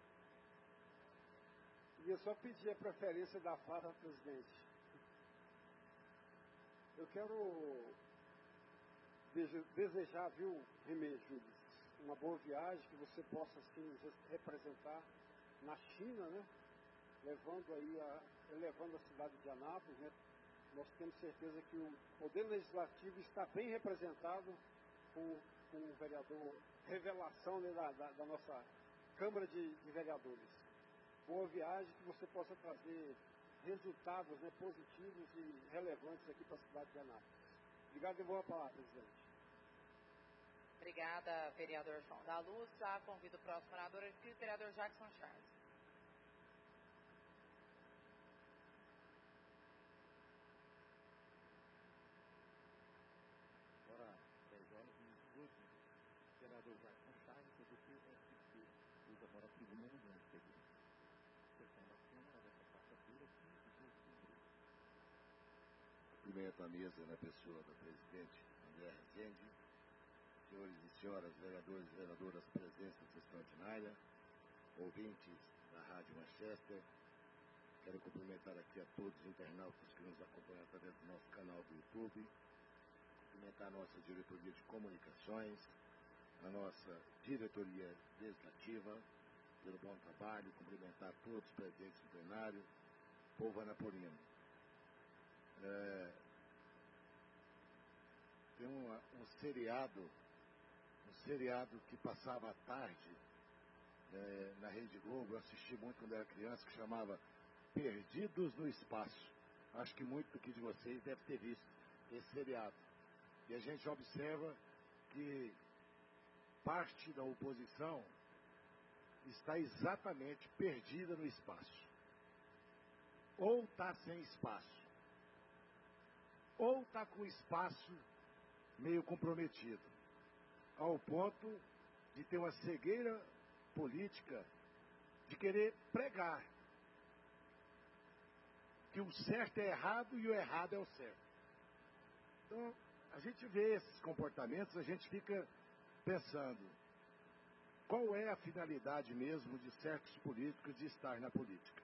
e eu só pedi a preferência da fala, presidente. Eu quero desejar, viu, René Júlio, uma boa viagem, que você possa, assim, nos representar na China, né? Levando aí, a, elevando a cidade de Anápolis, né? Nós temos certeza que o Poder Legislativo está bem representado com, com o vereador Revelação, né, da, da, da nossa Câmara de, de Vereadores. Boa viagem, que você possa trazer resultados, né, positivos e relevantes aqui para a cidade de Anápolis. Obrigado e boa palavra, presidente. Obrigada, vereador João da Luz. Já convido o próximo orador, o vereador Jackson Charles. Agora, dez horas e vinte minutos, vereador Jackson Charles, do P S C, usa agora a tribuna no grande período. Sessão da Câmara desta quarta-feira, quinze de outubro. Cumprimento a mesa na pessoa da presidente André Rezende, senhores e senhoras vereadores e vereadoras presentes na sessão ordinária, ouvintes da Rádio Manchester. Quero cumprimentar aqui a todos os internautas que nos acompanham através do nosso canal do YouTube, cumprimentar a nossa diretoria de comunicações, a nossa diretoria legislativa, pelo bom trabalho, cumprimentar todos os presentes no plenário, povo anapolino. É, tem uma, um seriado, um seriado que passava à tarde é, na Rede Globo, eu assisti muito quando era criança, que chamava Perdidos no Espaço. Acho que muito aqui de vocês deve ter visto esse seriado. E a gente observa que parte da oposição está exatamente perdida no espaço. Ou está sem espaço, ou está com o espaço meio comprometido, ao ponto de ter uma cegueira política de querer pregar que o certo é errado e o errado é o certo. Então, a gente vê esses comportamentos, a gente fica pensando, qual é a finalidade mesmo de certos políticos de estar na política?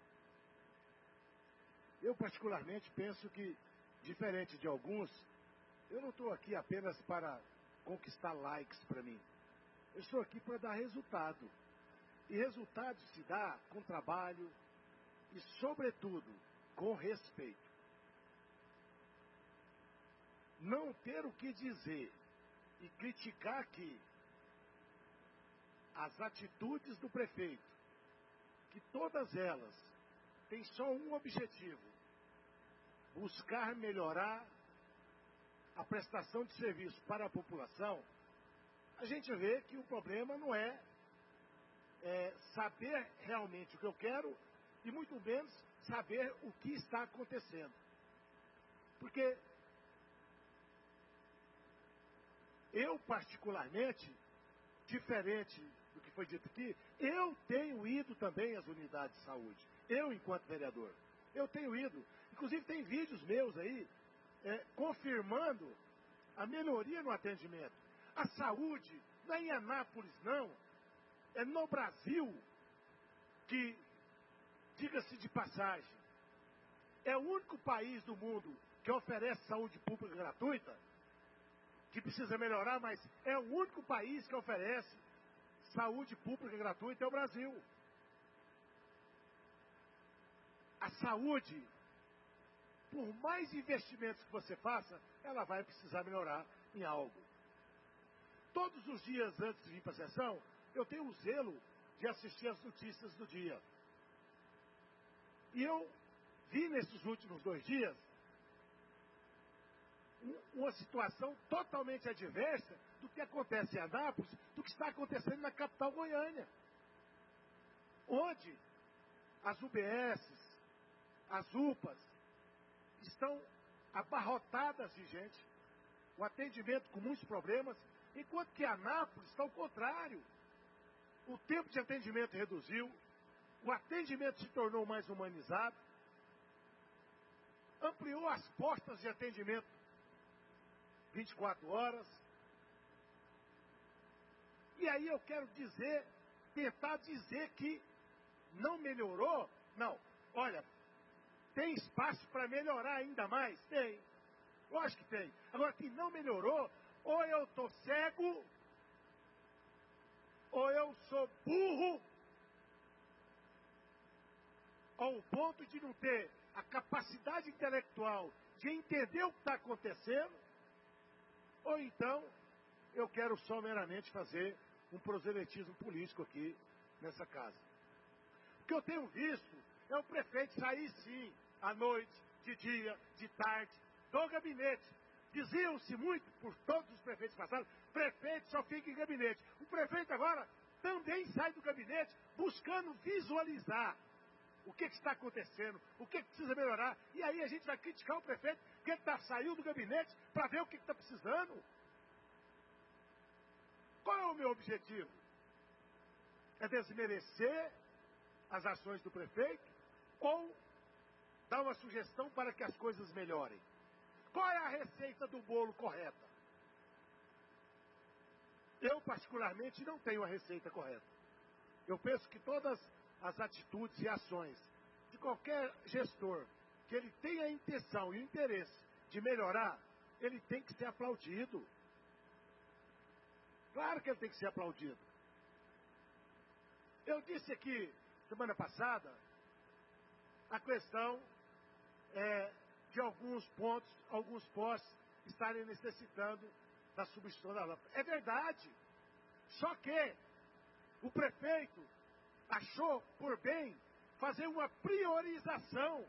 Eu particularmente penso que, diferente de alguns, eu não estou aqui apenas para conquistar likes para mim. Eu estou aqui para dar resultado. E resultado se dá com trabalho e, sobretudo, com respeito. Não ter o que dizer e criticar aqui as atitudes do prefeito, que todas elas têm só um objetivo: buscar melhorar a prestação de serviço para a população. A gente vê que o problema não é, é saber realmente o que eu quero e muito menos saber o que está acontecendo. Porque eu, particularmente, diferente do que foi dito aqui, eu tenho ido também às unidades de saúde. Eu, enquanto vereador, eu tenho ido. Inclusive, tem vídeos meus aí é, confirmando a melhoria no atendimento. A saúde não é em Anápolis, não. É no Brasil que, diga-se de passagem, é o único país do mundo que oferece saúde pública gratuita, que precisa melhorar, mas é o único país que oferece saúde pública gratuita, é o Brasil. A saúde, por mais investimentos que você faça, ela vai precisar melhorar em algo. Todos os dias antes de vir para a sessão, eu tenho o zelo de assistir as notícias do dia. E eu vi nesses últimos dois dias uma situação totalmente adversa do que acontece em Anápolis, do que está acontecendo na capital Goiânia, onde as U B Ss, as U P As, estão abarrotadas de gente, o atendimento com muitos problemas, enquanto que Anápolis está ao contrário. O tempo de atendimento reduziu, o atendimento se tornou mais humanizado, ampliou as portas de atendimento vinte e quatro horas. E aí eu quero dizer, tentar dizer que não melhorou. Não, olha, tem espaço para melhorar ainda mais? Tem, lógico que tem. Agora, que não melhorou, ou eu estou cego, ou eu sou burro, ao ponto de não ter a capacidade intelectual de entender o que está acontecendo, ou então eu quero só meramente fazer um proselitismo político aqui nessa casa. O que eu tenho visto é o prefeito sair sim, à noite, de dia, de tarde, do gabinete. Diziam-se muito, por todos os prefeitos passados, prefeito só fica em gabinete. O prefeito agora também sai do gabinete buscando visualizar o que, que está acontecendo, o que, que precisa melhorar. E aí a gente vai criticar o prefeito porque ele tá, saiu do gabinete para ver o que está precisando. Qual é o meu objetivo? É desmerecer as ações do prefeito ou dar uma sugestão para que as coisas melhorem? Qual é a receita do bolo correta? Eu, particularmente, não tenho a receita correta. Eu penso que todas as atitudes e ações de qualquer gestor que ele tenha a intenção e o interesse de melhorar, ele tem que ser aplaudido. Claro que ele tem que ser aplaudido. Eu disse aqui, semana passada, a questão é, de alguns pontos, alguns postos estarem necessitando da substituição da lâmpada. É verdade. Só que o prefeito achou por bem fazer uma priorização.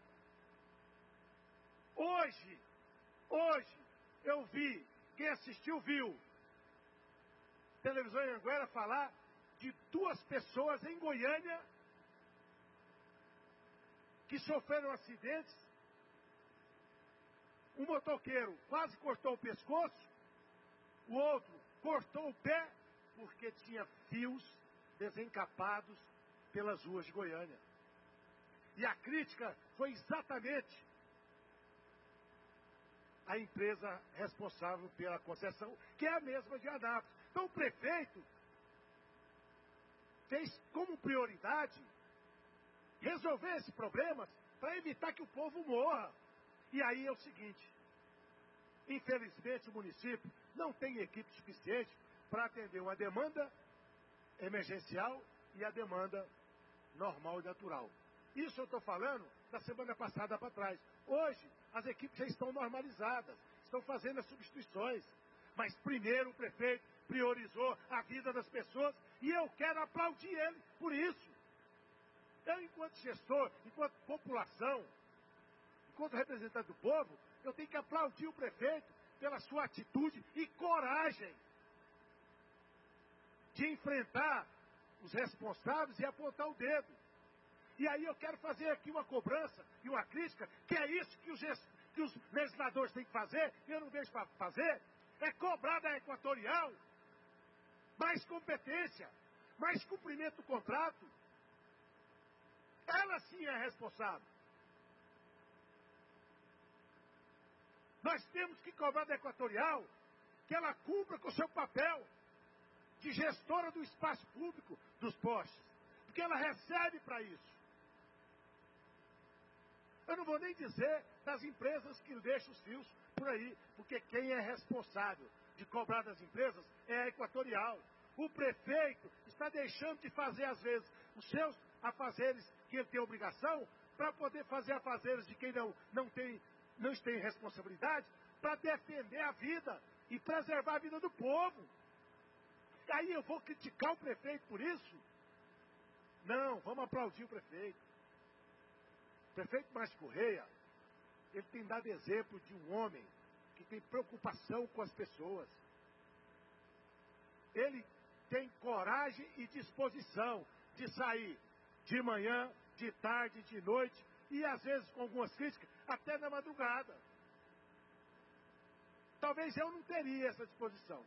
Hoje, hoje, eu vi, quem assistiu viu, televisão em Anguera falar de duas pessoas em Goiânia que sofreram acidentes. Um motoqueiro quase cortou o pescoço, o outro cortou o pé porque tinha fios desencapados pelas ruas de Goiânia. E a crítica foi exatamente a empresa responsável pela concessão, que é a mesma de Anápolis. Então o prefeito fez como prioridade resolver esse problema para evitar que o povo morra. E aí é o seguinte, infelizmente o município não tem equipe suficiente para atender uma demanda emergencial e a demanda normal e natural. Isso eu estou falando da semana passada para trás. Hoje, as equipes já estão normalizadas, estão fazendo as substituições. Mas primeiro o prefeito priorizou a vida das pessoas e eu quero aplaudir ele por isso. Eu, enquanto gestor, enquanto população, enquanto representante do povo, eu tenho que aplaudir o prefeito pela sua atitude e coragem de enfrentar os responsáveis e apontar o dedo. E aí eu quero fazer aqui uma cobrança e uma crítica, que é isso que os, que os legisladores têm que fazer, e eu não deixo para fazer, é cobrar da Equatorial mais competência, mais cumprimento do contrato. Ela sim é responsável. Nós temos que cobrar da Equatorial que ela cumpra com o seu papel de gestora do espaço público dos postes, porque ela recebe para isso. Eu não vou nem dizer das empresas que deixam os fios por aí, porque quem é responsável de cobrar das empresas é a Equatorial. O prefeito está deixando de fazer, às vezes, os seus afazeres que ele tem obrigação, para poder fazer afazeres de quem não, não, tem, não tem responsabilidade, para defender a vida e preservar a vida do povo. E aí eu vou criticar o prefeito por isso? Não, vamos aplaudir o prefeito. O prefeito Márcio Correia, ele tem dado exemplo de um homem que tem preocupação com as pessoas. Ele tem coragem e disposição de sair de manhã, de tarde, de noite, e às vezes com algumas críticas, até na madrugada. Talvez eu não teria essa disposição.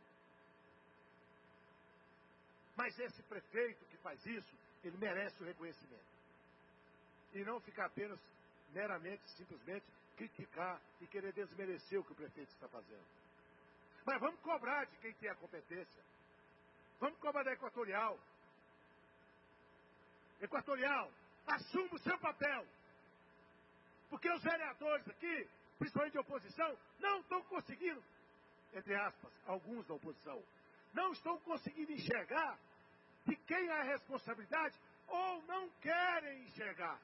Mas esse prefeito que faz isso, ele merece o reconhecimento. E não ficar apenas, meramente, simplesmente, criticar e querer desmerecer o que o prefeito está fazendo. Mas vamos cobrar de quem tem a competência. Vamos cobrar da Equatorial. Equatorial, assuma o seu papel. Porque os vereadores aqui, principalmente de oposição, não estão conseguindo, entre aspas, alguns da oposição, não estão conseguindo enxergar de quem é a responsabilidade ou não querem enxergar.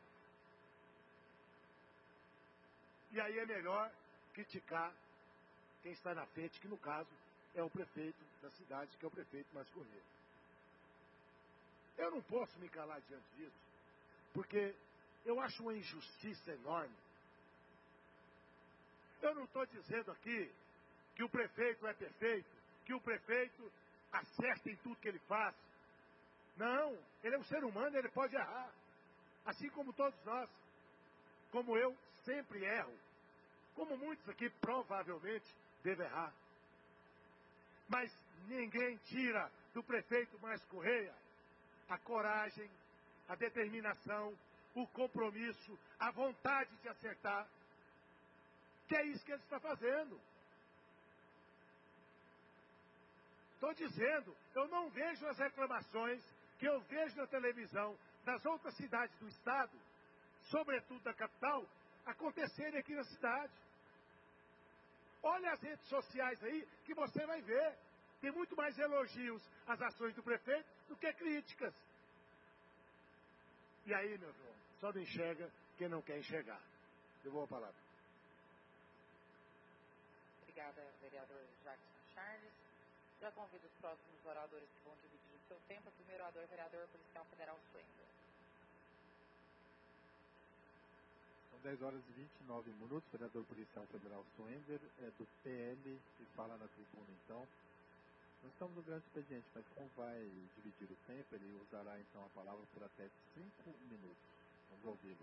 E aí é melhor criticar quem está na frente, que no caso é o prefeito da cidade, que é o prefeito Márcio Corrêa. Eu não posso me calar diante disso, porque eu acho uma injustiça enorme. Eu não estou dizendo aqui que o prefeito é perfeito, que o prefeito acerta em tudo que ele faz. Não, ele é um ser humano, ele pode errar. Assim como todos nós. Como eu sempre erro. Como muitos aqui provavelmente devem errar. Mas ninguém tira do prefeito Márcio Corrêa a coragem, a determinação, o compromisso, a vontade de acertar. Que é isso que ele está fazendo. Estou dizendo, eu não vejo as reclamações que eu vejo na televisão das outras cidades do estado, sobretudo da capital, acontecerem aqui na cidade. Olha as redes sociais aí que você vai ver. Tem muito mais elogios às ações do prefeito do que críticas. E aí, meu irmão, só não enxerga quem não quer enxergar. Eu vou a palavra. Obrigada, vereador Jackson Charles. Já convido os próximos oradores que vão dividir o seu tempo. O primeiro orador, vereador policial federal Suender. São dez horas e vinte e nove minutos. Vereador policial federal Suender é do P L que fala na tribuna, então. Nós estamos no grande expediente, mas como vai dividir o tempo, ele usará então a palavra por até cinco minutos. Vamos ouvi-lo.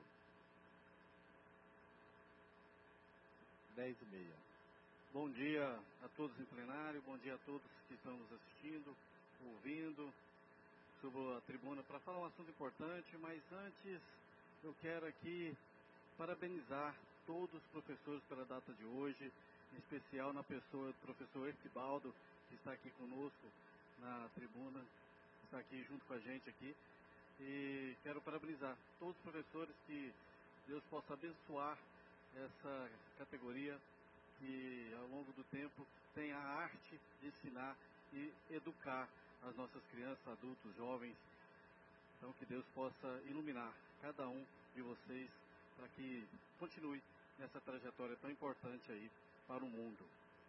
Dez e meia. Bom dia a todos em plenário, bom dia a todos que estão nos assistindo, ouvindo, sobre a tribuna, para falar um assunto importante, mas antes eu quero aqui parabenizar todos os professores pela data de hoje, em especial na pessoa do professor Estibaldo, que está aqui conosco na tribuna, está aqui junto com a gente aqui, e quero parabenizar todos os professores, que Deus possa abençoar essa categoria, que ao longo do tempo tem a arte de ensinar e educar as nossas crianças, adultos, jovens. Então que Deus possa iluminar cada um de vocês para que continue nessa trajetória tão importante aí para o mundo.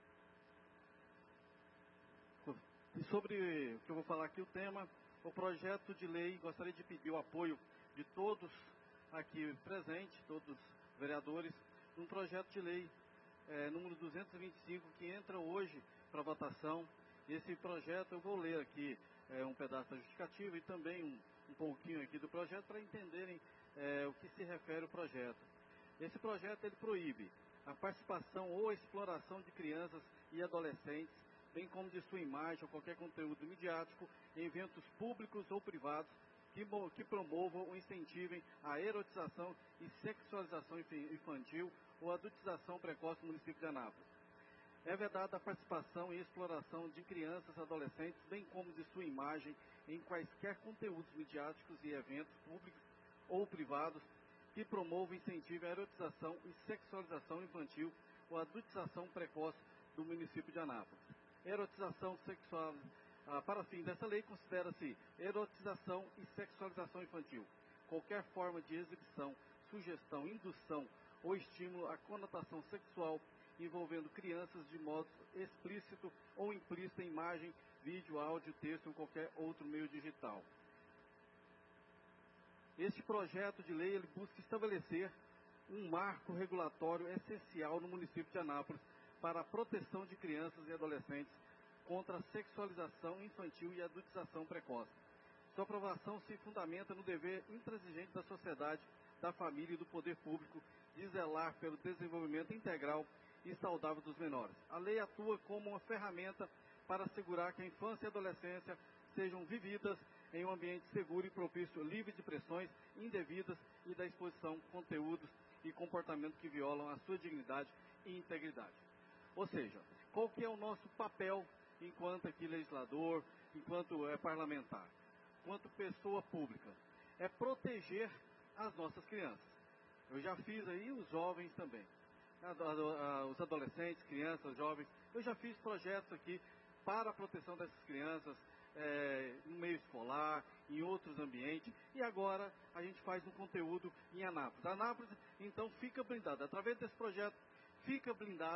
E sobre o que eu vou falar aqui, o tema, o projeto de lei, gostaria de pedir o apoio de todos aqui presentes, todos os vereadores, um projeto de lei É, número duzentos e vinte e cinco, que entra hoje para votação. Esse projeto, eu vou ler aqui é, um pedaço da justificativa e também um, um pouquinho aqui do projeto para entenderem é, o que se refere ao projeto. Esse projeto, ele proíbe a participação ou a exploração de crianças e adolescentes, bem como de sua imagem ou qualquer conteúdo midiático em eventos públicos ou privados que, que promovam ou incentivem a erotização e sexualização infantil ou adultização precoce no município de Anápolis. É vedada a participação e exploração de crianças e adolescentes, bem como de sua imagem, em quaisquer conteúdos midiáticos e eventos públicos ou privados que promovam e incentivem a erotização e sexualização infantil ou adultização precoce do município de Anápolis. Erotização sexual, ah, para fim dessa lei, considera-se erotização e sexualização infantil qualquer forma de exibição, sugestão, indução ou estímulo à conotação sexual envolvendo crianças de modo explícito ou implícito em imagem, vídeo, áudio, texto ou qualquer outro meio digital. Este projeto de lei ele busca estabelecer um marco regulatório essencial no município de Anápolis para a proteção de crianças e adolescentes contra a sexualização infantil e adultização precoce. Sua aprovação se fundamenta no dever intransigente da sociedade, da família e do poder público de zelar pelo desenvolvimento integral e saudável dos menores. A lei atua como uma ferramenta para assegurar que a infância e a adolescência sejam vividas em um ambiente seguro e propício, livre de pressões indevidas e da exposição de conteúdos e comportamentos que violam a sua dignidade e integridade. Ou seja, qual que é o nosso papel enquanto aqui legislador, enquanto é, parlamentar, enquanto pessoa pública? É proteger as nossas crianças. Eu já fiz aí os jovens também, os adolescentes, crianças, jovens. Eu já fiz projetos aqui para a proteção dessas crianças, é, no meio escolar, em outros ambientes, e agora a gente faz um conteúdo em Anápolis. Anápolis, então, fica blindado. Através desse projeto, fica blindado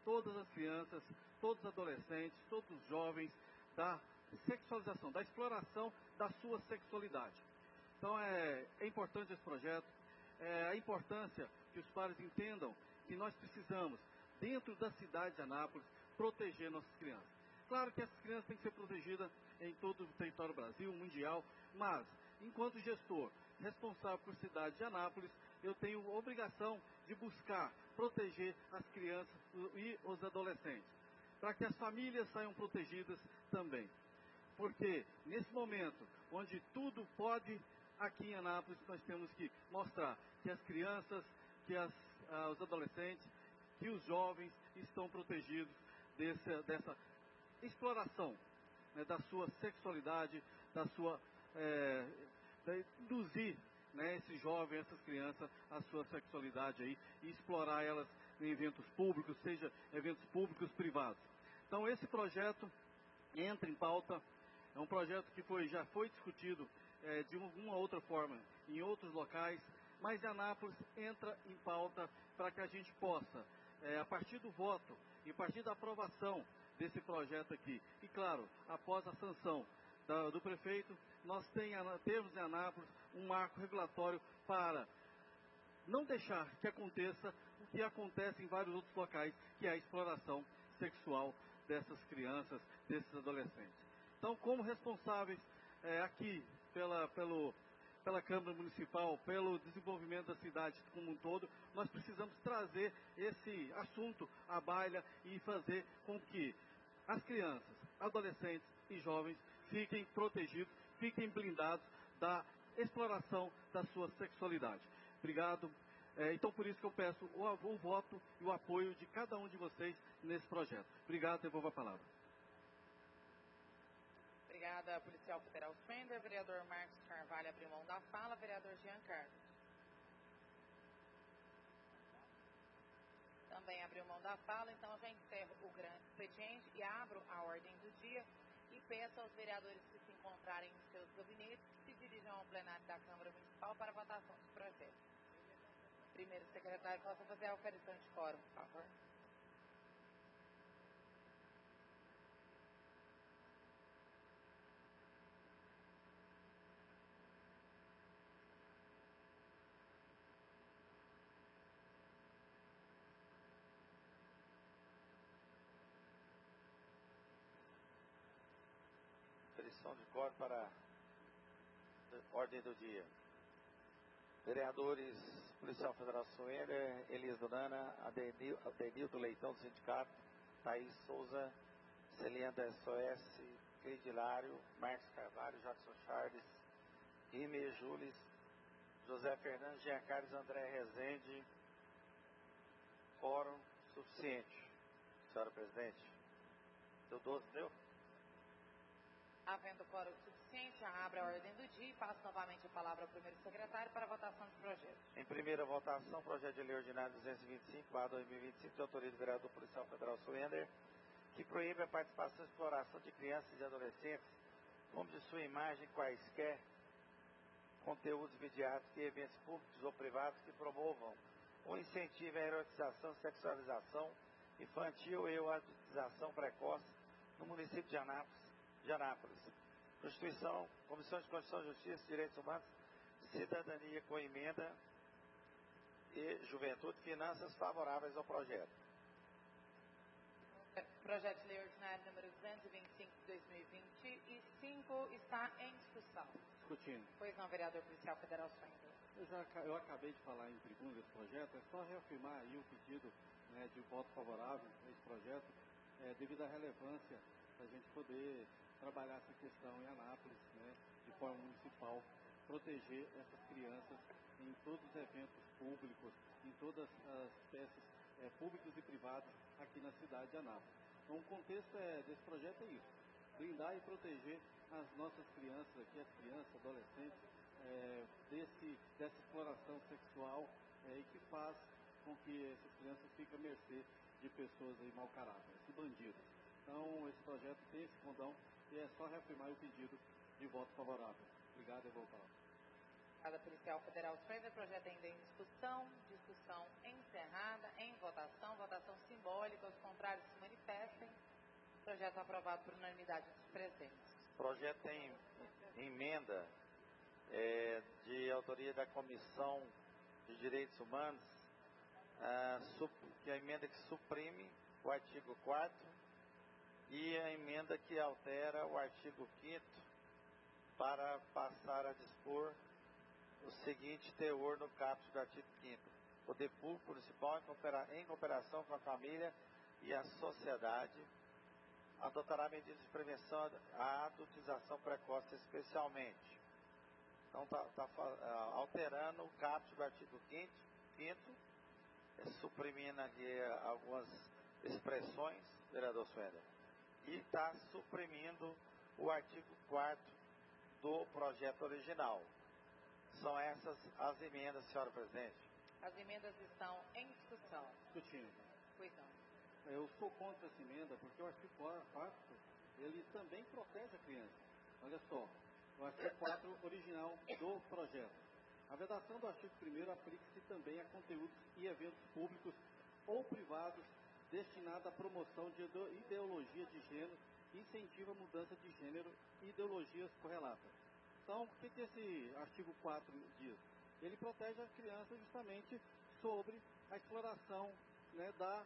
todas as crianças, todos os adolescentes, todos os jovens, da sexualização, da exploração da sua sexualidade. Então é, é importante esse projeto, é a importância que os pais entendam que nós precisamos, dentro da cidade de Anápolis, proteger nossas crianças. Claro que essas crianças têm que ser protegidas em todo o território do Brasil, mundial, mas, enquanto gestor responsável por cidade de Anápolis, eu tenho a obrigação de buscar proteger as crianças e os adolescentes, para que as famílias saiam protegidas também. Porque, nesse momento, onde tudo pode, aqui em Anápolis, nós temos que mostrar que as crianças, que as, ah, os adolescentes, que os jovens estão protegidos desse, dessa exploração, né, da sua sexualidade, da sua, é, da induzir, né, esse jovem, essas crianças, a sua sexualidade aí, e explorar elas em eventos públicos, seja eventos públicos, privados. Então esse projeto entra em pauta, é um projeto que foi, já foi discutido é, de alguma outra forma em outros locais, mas Anápolis entra em pauta para que a gente possa, é, a partir do voto e a partir da aprovação desse projeto aqui, e claro, após a sanção da, do prefeito, nós tem, temos em Anápolis um marco regulatório para não deixar que aconteça o que acontece em vários outros locais, que é a exploração sexual dessas crianças, desses adolescentes. Então, como responsáveis é, aqui pela, pelo, pela Câmara Municipal, pelo desenvolvimento da cidade como um todo, nós precisamos trazer esse assunto à baila e fazer com que as crianças, adolescentes e jovens fiquem protegidos, fiquem blindados da exploração da sua sexualidade. Obrigado. É, então, por isso que eu peço o, o voto e o apoio de cada um de vocês nesse projeto. Obrigado, devolvo a palavra. Obrigada, policial federal Swender. Vereador Marcos Carvalho abriu mão da fala. Vereador Jean Carlos. Também abriu mão da fala, então eu já encerro o grande expediente e abro a ordem do dia e peço aos vereadores que se encontrarem em seus gabinetes que se dirijam ao plenário da Câmara Municipal para a votação dos projetos. Primeiro secretário, possa fazer a oferição de quórum, por favor. Aferição de quórum para a ordem do dia. Vereadores, Policial Federal Swender, Elias Donana, Adenil, Adenildo Leitão do Sindicato, Thaís Souza, Celina da S O S, Cleide Hilário, Marcos Carvalho, Jackson Charles, Rime Jules, José Fernandes, Jean Carlos, André Rezende. Quórum suficiente. Senhora Presidente. Deu doze, deu? Havendo quórum suficiente, abre a ordem do dia e passo novamente a palavra ao primeiro secretário para a votação dos projetos. Em primeira votação, projeto de lei ordinário duzentos e vinte e cinco barra dois mil e vinte e cinco, de autoria do vereador policial federal Swender, que proíbe a participação e exploração de crianças e adolescentes, como de sua imagem, quaisquer conteúdos mediáticos e eventos públicos ou privados que promovam ou incentivem a erotização, sexualização infantil e ou adultização precoce no município de Anápolis. De Anápolis. Constituição, Comissão de Constituição, Justiça, Direitos Humanos, Cidadania com emenda e Juventude, Finanças favoráveis ao projeto. Projeto de lei ordinário número duzentos e vinte e cinco de dois mil e vinte e cinco está em discussão. Discutindo. Pois não, vereador policial federal Swender. Eu, já, eu acabei de falar em tribuna desse projeto, é só reafirmar aí o pedido, né, de voto favorável a esse projeto, é, devido à relevância para a gente poder trabalhar essa questão em Anápolis, né, de forma municipal, proteger essas crianças em todos os eventos públicos, em todas as peças é, públicas e privadas aqui na cidade de Anápolis. Então o contexto é, desse projeto é isso, blindar e proteger as nossas crianças aqui, as crianças, adolescentes, é, desse, dessa exploração sexual é, e que faz com que essas crianças fiquem à mercê de pessoas aí mau caráter, de bandidos. Então, esse projeto tem esse condão e é só reafirmar o pedido de voto favorável. Obrigado, eu vou falar. Obrigada, policial federal Swender. Projeto ainda em discussão. Discussão encerrada. Em votação. Votação simbólica. Os Projeto aprovado por unanimidade dos presentes. O projeto tem emenda é, de autoria da Comissão de Direitos Humanos, ah, sup, que é a emenda que suprime o artigo quarto e a emenda que altera o artigo quinto para passar a dispor o seguinte teor no caput do artigo quinto. O poder público municipal, em, coopera, em cooperação com a família e a sociedade, adotará medidas de prevenção à adultização precoce, especialmente. Então, está tá, alterando o caput do artigo quinto, quinto é, suprimindo aqui algumas expressões, vereador Suender, e está suprimindo o artigo quarto do projeto original. São essas as emendas, senhora presidente. As emendas estão em discussão. Discutindo. Pois não. Eu sou contra essa emenda porque o artigo quatro, ele também protege a criança. Olha só, o artigo quatro original do projeto. A vedação do artigo primeiro aplica-se também a conteúdos e eventos públicos ou privados destinados à promoção de ideologia de gênero, incentiva a mudança de gênero e ideologias correlatas. Então, o que, que esse artigo quatro diz? Ele protege a criança justamente sobre a exploração, né, da,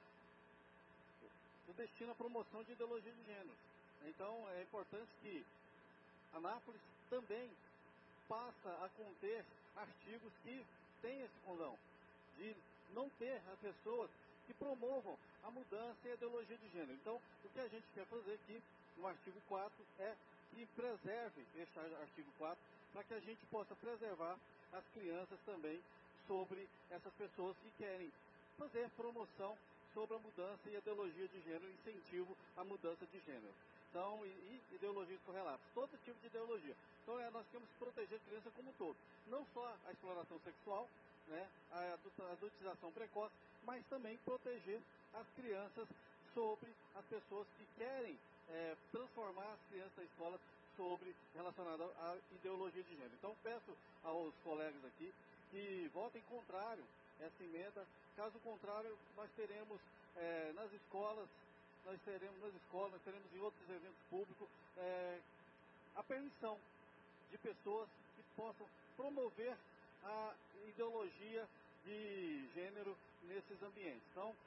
do destino à promoção de ideologia de gênero. Então, é importante que Anápolis também passa a conter artigos que têm esse condão, de não ter as pessoas que promovam a mudança e a ideologia de gênero. Então, o que a gente quer fazer aqui no artigo quatro é que preserve esse artigo quatro para que a gente possa preservar as crianças também sobre essas pessoas que querem fazer promoção sobre a mudança e a ideologia de gênero, incentivo à mudança de gênero. Então, e, e ideologias correlatas, todo tipo de ideologia. Então, é, nós temos que proteger a criança como um todo. Não só a exploração sexual, né, a adultização precoce, mas também proteger as crianças sobre as pessoas que querem é, transformar as crianças da escola sobre relacionada à ideologia de gênero. Então, peço aos colegas aqui que votem contrário a essa emenda. Caso contrário, nós teremos é, nas escolas, nós teremos nas escolas, nós teremos em outros eventos públicos é, a permissão de pessoas que possam promover a ideologia de gênero nesses ambientes. Então,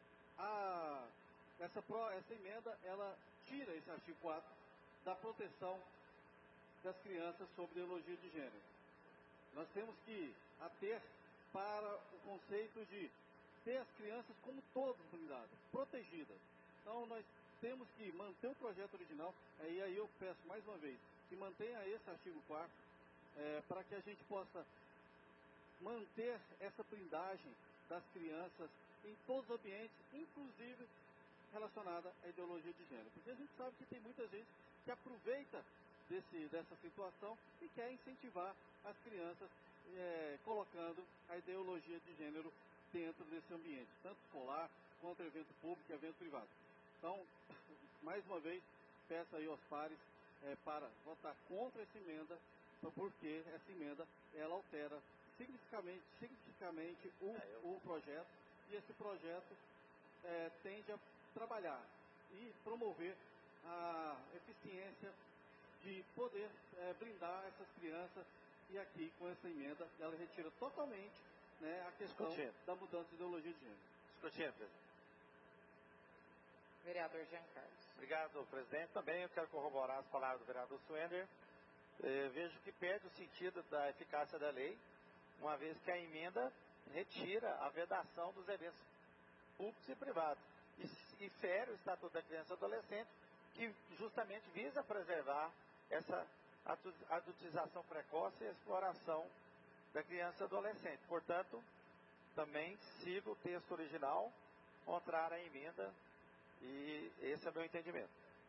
a, essa, pro, essa emenda, ela tira esse artigo quatro da proteção das crianças sobre ideologia de gênero. Nós temos que ater para o conceito de ter as crianças como todas unidades, protegidas. Então, nós temos que manter o projeto original, e aí eu peço mais uma vez, que mantenha esse artigo quatro, é, para que a gente possa manter essa blindagem das crianças em todos os ambientes, inclusive relacionada à ideologia de gênero. Porque a gente sabe que tem muita gente que aproveita desse, dessa situação e quer incentivar as crianças, é, colocando a ideologia de gênero dentro desse ambiente, tanto escolar, quanto evento público e evento privado. Então, mais uma vez, peço aí aos pares é, para votar contra essa emenda, porque essa emenda, ela altera significativamente, significativamente o, o projeto, e esse projeto é, tende a trabalhar e promover a eficiência de poder é, blindar essas crianças, e aqui com essa emenda ela retira totalmente, né, a questão Discutindo. da mudança de ideologia de gênero. Discutindo, presidente. Vereador Jean Carlos. Obrigado, presidente. Também eu quero corroborar as palavras do vereador Suender. Eu vejo que perde o sentido da eficácia da lei, uma vez que a emenda retira a vedação dos eventos públicos e privados e, e fere o Estatuto da Criança e Adolescente, que justamente visa preservar essa adultização precoce e a exploração da criança e adolescente. Portanto, também sigo o texto original, contrário à emenda, e esse é o meu entendimento.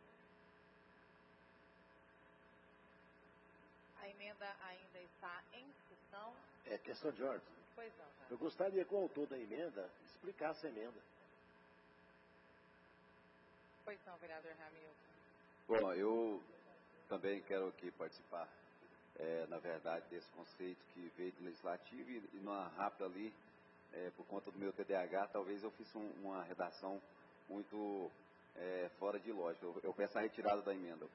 A emenda ainda está em discussão. É questão de ordem. Pois não, tá. Eu gostaria que o autor da emenda explicasse a emenda. Pois não, vereador Ramilton. Bom, eu também quero aqui participar, é, na verdade, desse conceito que veio do Legislativo, e, e numa rápida ali, é, por conta do meu T D A H, talvez eu fiz um, uma redação muito é, fora de lógica. Eu, eu peço a retirada da emenda.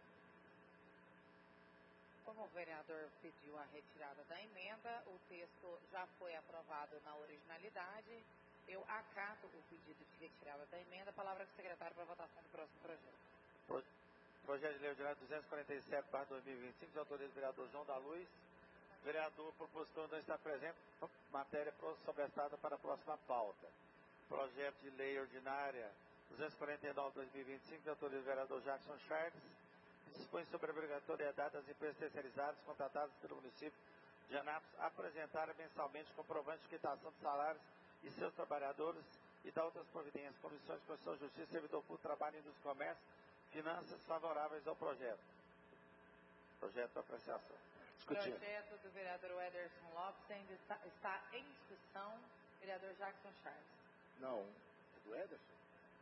Como o vereador pediu a retirada da emenda, o texto já foi aprovado na originalidade. Eu acato o pedido de retirada da emenda. Palavra com o secretário para a votação do próximo projeto. Pro, projeto de lei ordinário duzentos e quarenta e sete barra dois mil e vinte e cinco, de autoria do vereador João da Luz. Vereador propositor não está presente. Matéria sobresstada para a próxima pauta. Projeto de lei ordinária duzentos e quarenta e nove barra dois mil e vinte e cinco, de autoria do vereador Jackson Charles, dispõe sobre a obrigatoriedade das empresas terceirizadas contratadas pelo município de Anápolis apresentarem mensalmente comprovantes de quitação de salários e seus trabalhadores e da outras providências, comissões de Constituição, Justiça, Servidor Público, Trabalho, Indústria e Comércio, finanças favoráveis ao projeto. Projeto para apreciação. O projeto do vereador Ederson Lopes ainda está, está em discussão. Vereador Jackson Charles. Não, é do Ederson?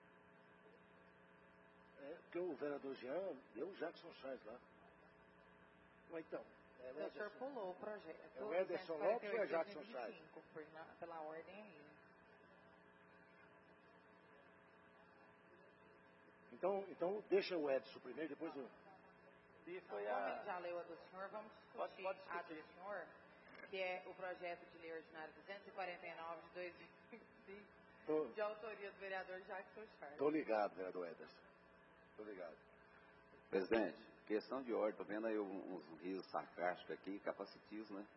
É, porque o vereador Jean deu o Jackson Charles lá. Mas então, é o, o senhor pulou o projeto. É o Ederson Lopes ou é Jackson Charles? Por, na, pela ordem aí. Então, então deixa o Edson primeiro, depois o... E foi Como a... ele já leu a do senhor, vamos discutir, pode, pode discutir a do senhor, que é o projeto de lei ordinário duzentos e quarenta e nove de dois mil e vinte e cinco, Tô... de autoria do vereador Jackson Charles. Estou ligado, vereador Ederson. Estou ligado. Presidente, questão de ordem, estou vendo aí uns risos sarcásticos aqui, capacitismo, né?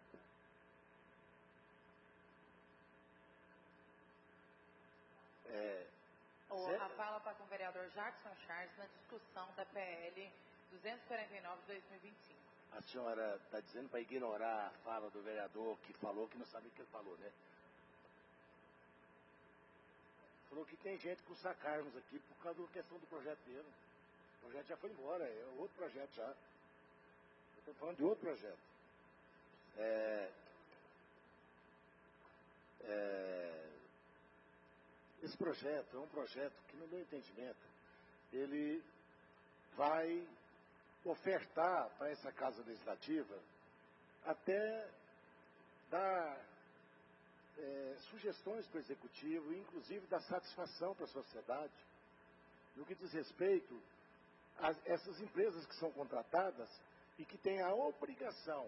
É, o, a fala está com o vereador Jackson Charles na discussão da P L duzentos e quarenta e nove de dois mil e vinte e cinco. A senhora está dizendo para ignorar a fala do vereador que falou que não sabe o que ele falou, né? Falou que tem gente com sacarmos aqui por causa da questão do projeto dele. O projeto já foi embora, é outro projeto já. Eu estou falando de outro projeto. É, é, esse projeto é um projeto que, no meu entendimento, ele vai ofertar para essa Casa Legislativa até dar é, sugestões para o Executivo, inclusive dar satisfação para a sociedade, no que diz respeito a essas empresas que são contratadas e que têm a obrigação,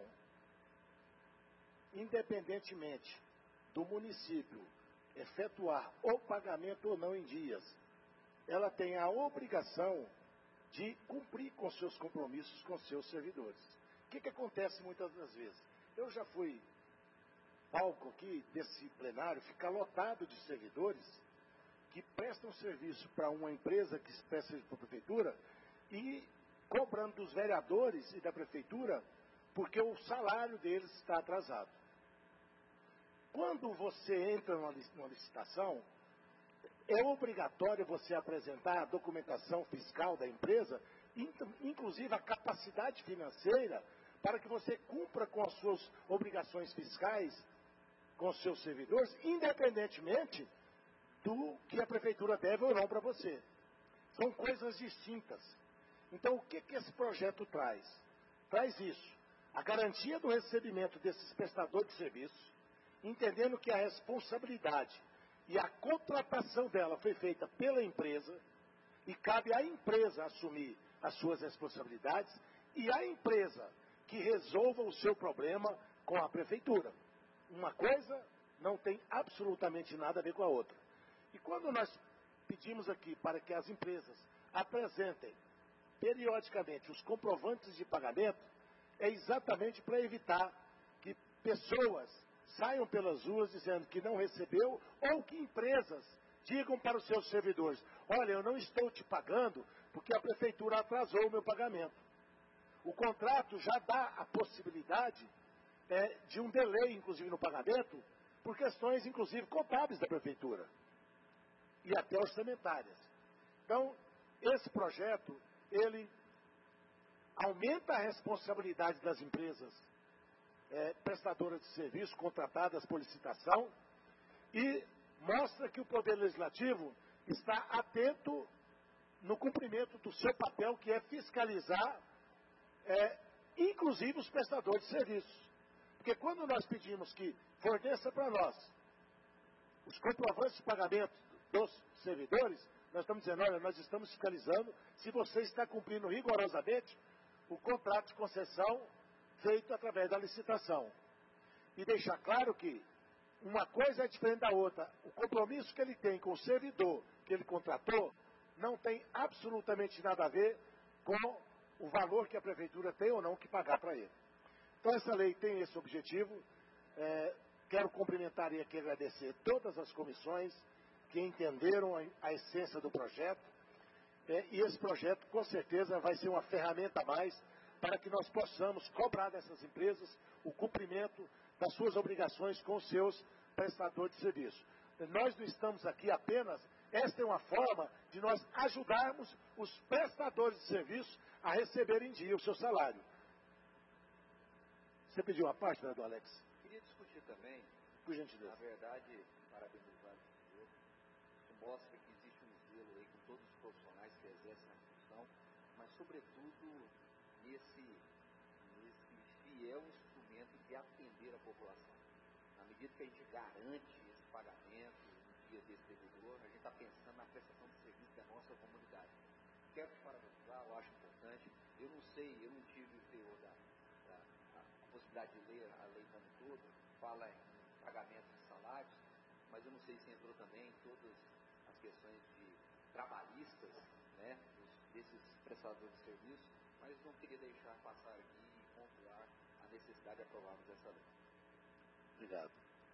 independentemente do município efetuar o pagamento ou não em dias, ela tem a obrigação de cumprir com seus compromissos com seus servidores. O que, que acontece muitas das vezes? Eu já fui palco aqui desse plenário, ficar lotado de servidores que prestam serviço para uma empresa que presta serviço para a prefeitura e cobrando dos vereadores e da prefeitura porque o salário deles está atrasado. Quando você entra numa licitação, é obrigatório você apresentar a documentação fiscal da empresa, inclusive a capacidade financeira, para que você cumpra com as suas obrigações fiscais com os seus servidores, independentemente do que a prefeitura deve ou não para você. São coisas distintas. Então, o que, que esse projeto traz? Traz isso, a garantia do recebimento desses prestadores de serviços, entendendo que a responsabilidade e a contratação dela foi feita pela empresa e cabe à empresa assumir as suas responsabilidades e à empresa que resolva o seu problema com a prefeitura. Uma coisa não tem absolutamente nada a ver com a outra. E quando nós pedimos aqui para que as empresas apresentem periodicamente os comprovantes de pagamento, é exatamente para evitar que pessoas saiam pelas ruas dizendo que não recebeu, ou que empresas digam para os seus servidores: olha, eu não estou te pagando porque a prefeitura atrasou o meu pagamento. O contrato já dá a possibilidade é, de um delay, inclusive, no pagamento, por questões, inclusive, contábeis da prefeitura e até orçamentárias. Então, esse projeto, ele aumenta a responsabilidade das empresas É, prestadoras de serviço contratadas por licitação e mostra que o Poder Legislativo está atento no cumprimento do seu papel, que é fiscalizar, é, inclusive os prestadores de serviços. Porque quando nós pedimos que forneça para nós os comprovantes de pagamento dos servidores, Nós estamos dizendo, olha, nós estamos fiscalizando se você está cumprindo rigorosamente o contrato de concessão feito através da licitação. E deixar claro que uma coisa é diferente da outra. O compromisso que ele tem com o servidor que ele contratou não tem absolutamente nada a ver com o valor que a prefeitura tem ou não que pagar para ele. Então essa lei tem esse objetivo. É, quero cumprimentar e aqui agradecer todas as comissões que entenderam a, a essência do projeto. É, e esse projeto com certeza vai ser uma ferramenta a mais para que nós possamos cobrar dessas empresas o cumprimento das suas obrigações com os seus prestadores de serviço. Nós não estamos aqui apenas, esta é uma forma de nós ajudarmos os prestadores de serviço a receberem em dia o seu salário. Você pediu uma parte, vereador Alex? Queria discutir também, por gentileza. Na verdade, parabenizar o senhor, isso mostra que existe um zelo aí com todos os profissionais que exercem a função, mas sobretudo nesse, nesse fiel instrumento de atender a população. Na medida que a gente garante esse pagamento no dia desse servidor, a gente está pensando na prestação de serviço da nossa comunidade. Quero te parabenizar, eu acho importante. Eu não sei, eu não tive o teor da, da a, a possibilidade de ler a lei como um todo, fala em pagamento de salários, mas eu não sei se entrou também em todas as questões de trabalhistas, né, dos, desses prestadores de serviço, mas não queria deixar passar aqui e pontuar a necessidade de aprovarmos essa lei. Obrigado.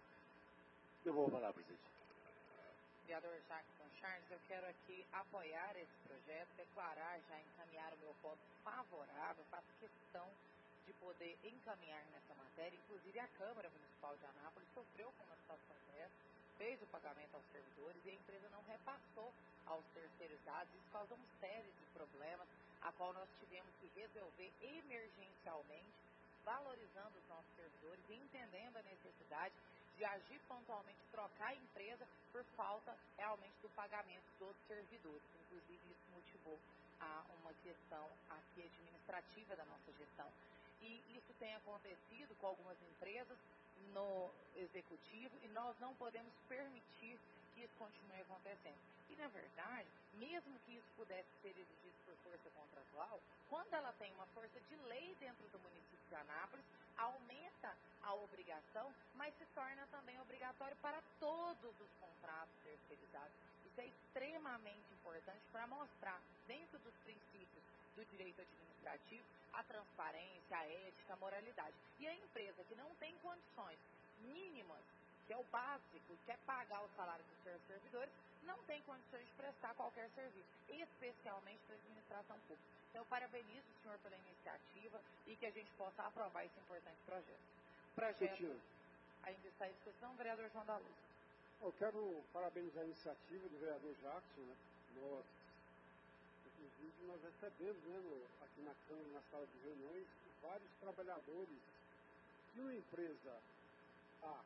Eu vou falar, presidente. Vereador Jackson Charles, eu quero aqui apoiar esse projeto, declarar, já encaminhar o meu voto favorável, faço questão de poder encaminhar nessa matéria. Inclusive a Câmara Municipal de Anápolis sofreu com uma situação dessa, fez o pagamento aos servidores e a empresa não repassou aos terceirizados. Isso causou uma série de problemas, a qual nós tivemos que resolver emergencialmente, valorizando os nossos servidores e entendendo a necessidade de agir pontualmente, trocar a empresa por falta realmente do pagamento dos servidores. Inclusive isso motivou a uma questão aqui administrativa da nossa gestão. E isso tem acontecido com algumas empresas no executivo e nós não podemos permitir que isso continue acontecendo. E, na verdade, mesmo que isso pudesse ser exigido por força contratual, quando ela tem uma força de lei dentro do município de Anápolis, aumenta a obrigação, mas se torna também obrigatório para todos os contratos terceirizados. Isso é extremamente importante para mostrar, dentro dos princípios do direito administrativo, a transparência, a ética, a moralidade. E a empresa que não tem condições mínimas, que é o básico, quer pagar o salário dos seus servidores, não tem condições de prestar qualquer serviço, especialmente para a administração pública. Então, eu parabenizo o senhor pela iniciativa e que a gente possa aprovar esse importante projeto. Projeto ainda está em discussão, vereador João da Luz. Eu quero parabenizar a iniciativa do vereador Jackson, né? Nós, inclusive, nós recebemos, né, no, aqui na Câmara, na sala de reuniões, vários trabalhadores de uma empresa A.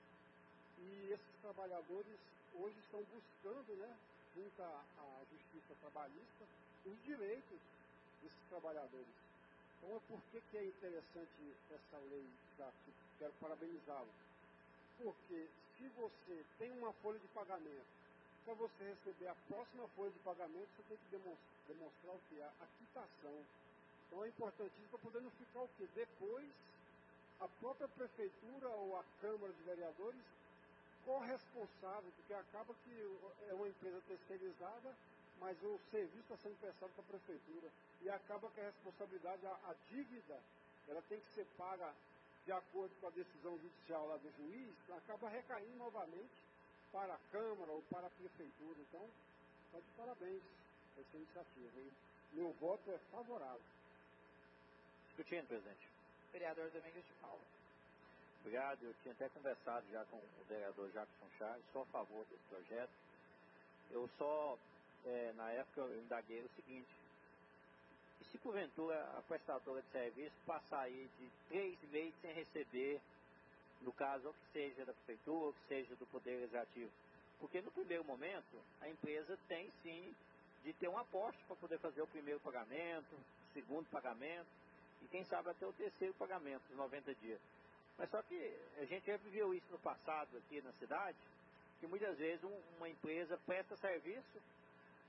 E esses trabalhadores hoje estão buscando, né, junto à Justiça Trabalhista, os direitos desses trabalhadores. Então, por que, que é interessante essa lei, Jackson? Quero parabenizá-lo. Porque se você tem uma folha de pagamento, para você receber a próxima folha de pagamento, você tem que demonstrar, demonstrar o que? A, a quitação. Então é importantíssimo para poder não ficar o quê? Depois, a própria prefeitura ou a Câmara de Vereadores corresponsável, porque acaba que é uma empresa terceirizada, mas o serviço está sendo prestado para a prefeitura. E acaba que a responsabilidade, a, a dívida, ela tem que ser paga de acordo com a decisão judicial lá do juiz, acaba recaindo novamente para a Câmara ou para a Prefeitura. Então, está de parabéns essa iniciativa. Hein? Meu voto é favorável. Discutindo, presidente. Vereador Domingos de Paula. Obrigado. Eu tinha até conversado já com o vereador Jackson Charles, sou a favor desse projeto. Eu só, é, na época, eu indaguei o seguinte: e se porventura a prestadora de serviço passar aí de três meses sem receber, no caso, ou que seja da prefeitura, ou que seja do Poder Legislativo? Porque no primeiro momento, a empresa tem sim de ter um aporte para poder fazer o primeiro pagamento, o segundo pagamento, e quem sabe até o terceiro pagamento, de noventa dias. Mas só que a gente já viveu isso no passado aqui na cidade, que muitas vezes um, uma empresa presta serviço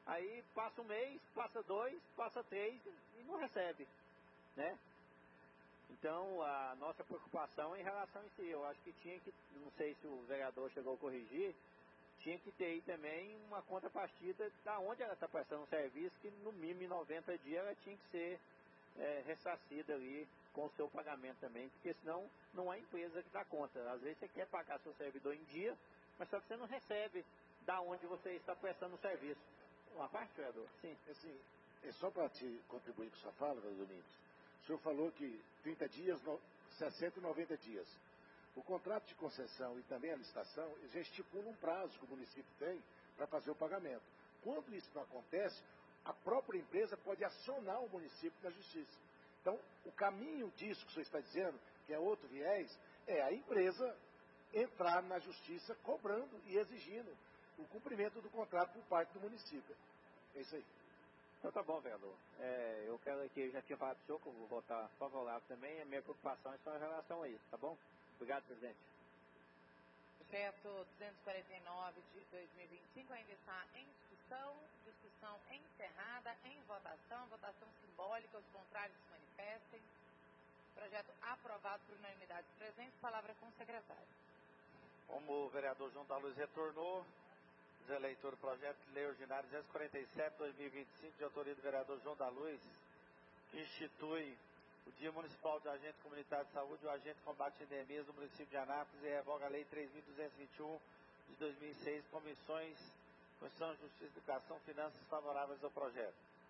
Aí passa um mês, passa dois, passa três e não recebe, né? Então, a nossa preocupação é em relação a isso. Eu acho que tinha que, não sei se o vereador chegou a corrigir, tinha que ter aí também uma contrapartida da onde ela está prestando um serviço, que no mínimo em noventa dias ela tinha que ser é, ressarcida ali com o seu pagamento também, porque senão não há empresa que dá conta. Às vezes você quer pagar seu servidor em dia, mas só que você não recebe da onde você está prestando o serviço. Uma parte, vereador? Sim. Assim, é só para te contribuir com sua fala, vereador Domingos. O senhor falou que trinta dias, sessenta e noventa dias. O contrato de concessão e também a licitação já estipula um prazo que o município tem para fazer o pagamento. Quando isso não acontece, a própria empresa pode acionar o município na justiça. Então, o caminho disso que o senhor está dizendo, que é outro viés, é a empresa entrar na justiça cobrando e exigindo o cumprimento do contrato por parte do município. É isso aí. Então tá bom, vereador. É, eu quero aqui, eu já tinha falado para o senhor que eu vou votar favorável também, a minha preocupação é só em relação a isso, tá bom? Obrigado, presidente. Projeto duzentos e quarenta e nove de dois mil e vinte e cinco ainda está em discussão, discussão encerrada, em votação, votação simbólica, os contrários se manifestem. Projeto aprovado por unanimidade dos presentes, palavra com o secretário. Como o vereador João da Luz retornou, os eleitores do projeto de lei ordinário duzentos e quarenta e sete de dois mil e vinte e cinco, de autoria do vereador João da Luz, que institui o Dia Municipal de Agente Comunitário de Saúde e o Agente de Combate a Endemias do município de Anápolis e revoga a Lei três mil duzentos e vinte e um de dois mil e seis, comissões, Constituição, Justiça, Educação, Finanças favoráveis ao projeto.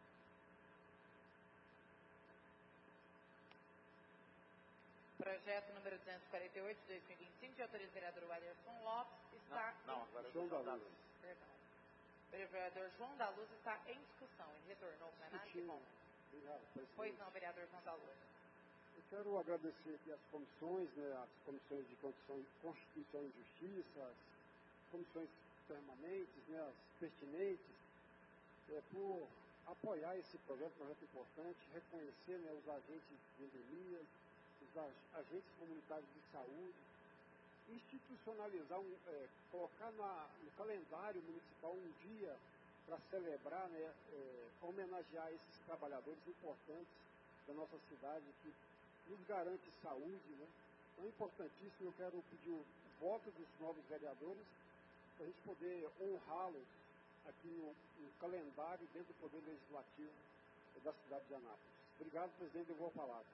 Projeto número duzentos e quarenta e oito de dois mil e vinte e cinco, de autoria do vereador Aderson Lopes, está... Não, não agora é João da Luz. Perdão. O vereador João da Luz está em discussão. Ele retornou ao plenário, que bom. Obrigado, presidente. Pois não, vereador João da Luz. Eu quero agradecer aqui as comissões, né, as comissões de Constituição e Justiça, as comissões permanentes, né, as pertinentes, é, por apoiar esse projeto, um projeto importante, reconhecer, né, os agentes de endemias, os agentes comunitários de saúde, institucionalizar, um, é, colocar na, no calendário municipal um dia para celebrar, né, é, homenagear esses trabalhadores importantes da nossa cidade que nos garante saúde, né? Então é importantíssimo, eu quero pedir o voto dos novos vereadores para a gente poder honrá-los aqui no, no calendário dentro do Poder Legislativo da cidade de Anápolis. Obrigado, presidente, eu vou à palavra.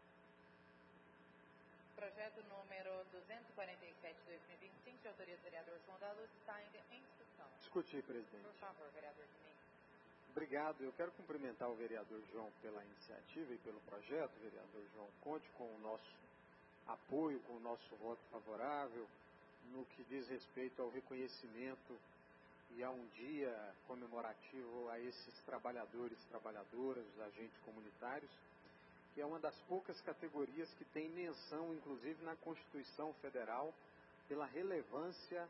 Projeto número duzentos e quarenta e sete de dois mil e vinte e cinco, de autoria do vereador João da Luz, está ainda em discussão. Discutir, presidente. Por favor, vereador Domingos. Obrigado. Eu quero cumprimentar o vereador João pela iniciativa e pelo projeto. Vereador João, conte com o nosso apoio, com o nosso voto favorável no que diz respeito ao reconhecimento e a um dia comemorativo a esses trabalhadores e trabalhadoras, os agentes comunitários, que é uma das poucas categorias que tem menção, inclusive na Constituição Federal, pela relevância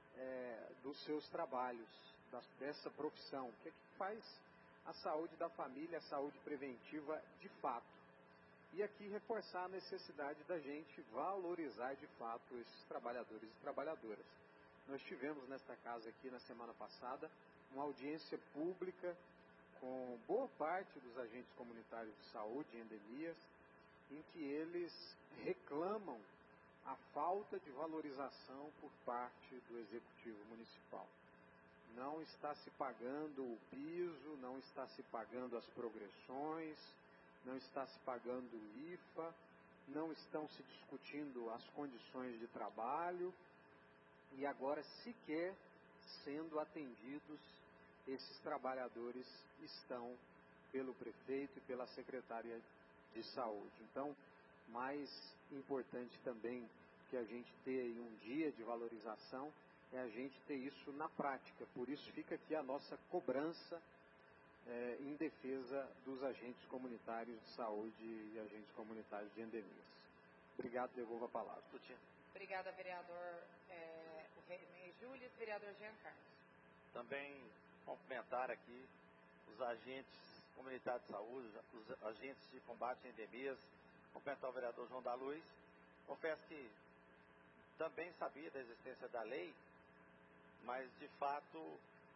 é, dos seus trabalhos, da, dessa profissão, que é que faz a saúde da família, a saúde preventiva de fato. E aqui reforçar a necessidade da gente valorizar de fato esses trabalhadores e trabalhadoras. Nós tivemos nesta casa aqui na semana passada uma audiência pública com boa parte dos agentes comunitários de saúde e endemias, em que eles reclamam a falta de valorização por parte do Executivo Municipal. Não está se pagando o piso, não está se pagando as progressões, não está se pagando o I F A, não estão se discutindo as condições de trabalho e agora sequer sendo atendidos esses trabalhadores estão pelo prefeito e pela secretária de saúde. Então, mais importante também que a gente ter aí um dia de valorização é a gente ter isso na prática. Por isso fica aqui a nossa cobrança é, em defesa dos agentes comunitários de saúde e agentes comunitários de endemias. Obrigado, devolvo a palavra. Obrigada, vereador é, René Júlio, vereador Jean Carlos. Também cumprimentar aqui os agentes comunitários de saúde, os agentes de combate a endemias, cumprimentar o vereador João da Luz. Confesso que também sabia da existência da lei, mas de fato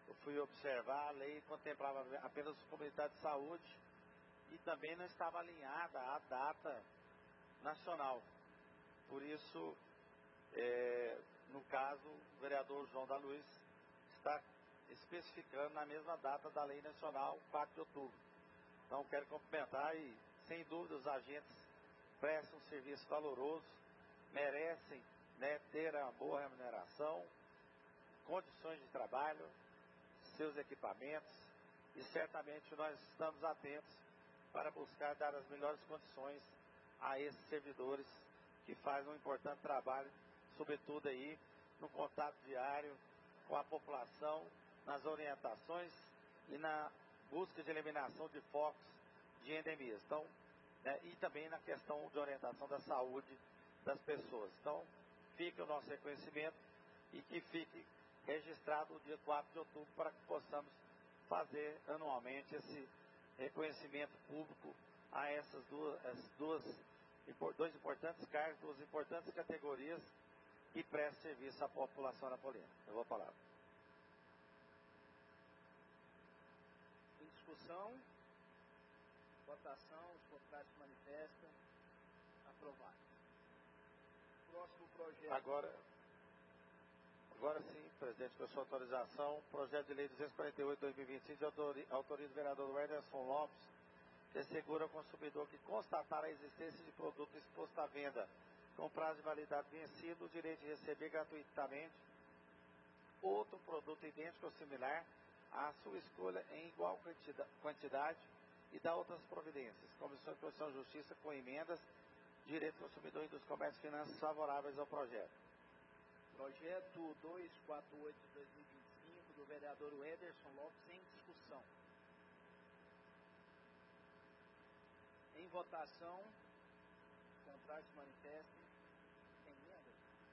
eu fui observar, a lei contemplava apenas as comunidades de saúde e também não estava alinhada à data nacional. Por isso, é, no caso, o vereador João da Luz está especificando na mesma data da lei nacional, quatro de outubro. Então, quero cumprimentar e, sem dúvida, os agentes prestam um serviço valoroso, merecem, né, ter uma boa remuneração, condições de trabalho, seus equipamentos, e certamente nós estamos atentos para buscar dar as melhores condições a esses servidores que fazem um importante trabalho, sobretudo aí no contato diário com a população, nas orientações e na busca de eliminação de focos de endemias. Então, né, e também na questão de orientação da saúde das pessoas. Então, fique o nosso reconhecimento e que fique registrado o dia quatro de outubro para que possamos fazer anualmente esse reconhecimento público a essas duas, essas duas dois importantes cargos, duas importantes categorias que prestam serviço à população napolitana. Eu vou falar. Em discussão, votação, os contratos manifestam, aprovado. Próximo projeto. Agora, agora sim, presidente, com a sua autorização, projeto de lei duzentos e quarenta e oito de dois mil e vinte e cinco autoriza o vereador Ederson Lopes, que assegura ao consumidor que constatar a existência de produto exposto à venda com prazo de validade vencido, o direito de receber gratuitamente outro produto idêntico ou similar à sua escolha em igual quantidade e dá outras providências. Comissão de Constituição e Justiça com emendas, direito do consumidor e dos comércios e finanças favoráveis ao projeto. Projeto duzentos e quarenta e oito de dois mil e vinte e cinco do vereador Ederson Lopes em discussão. Em votação, contrário se manifestem. Tem emenda?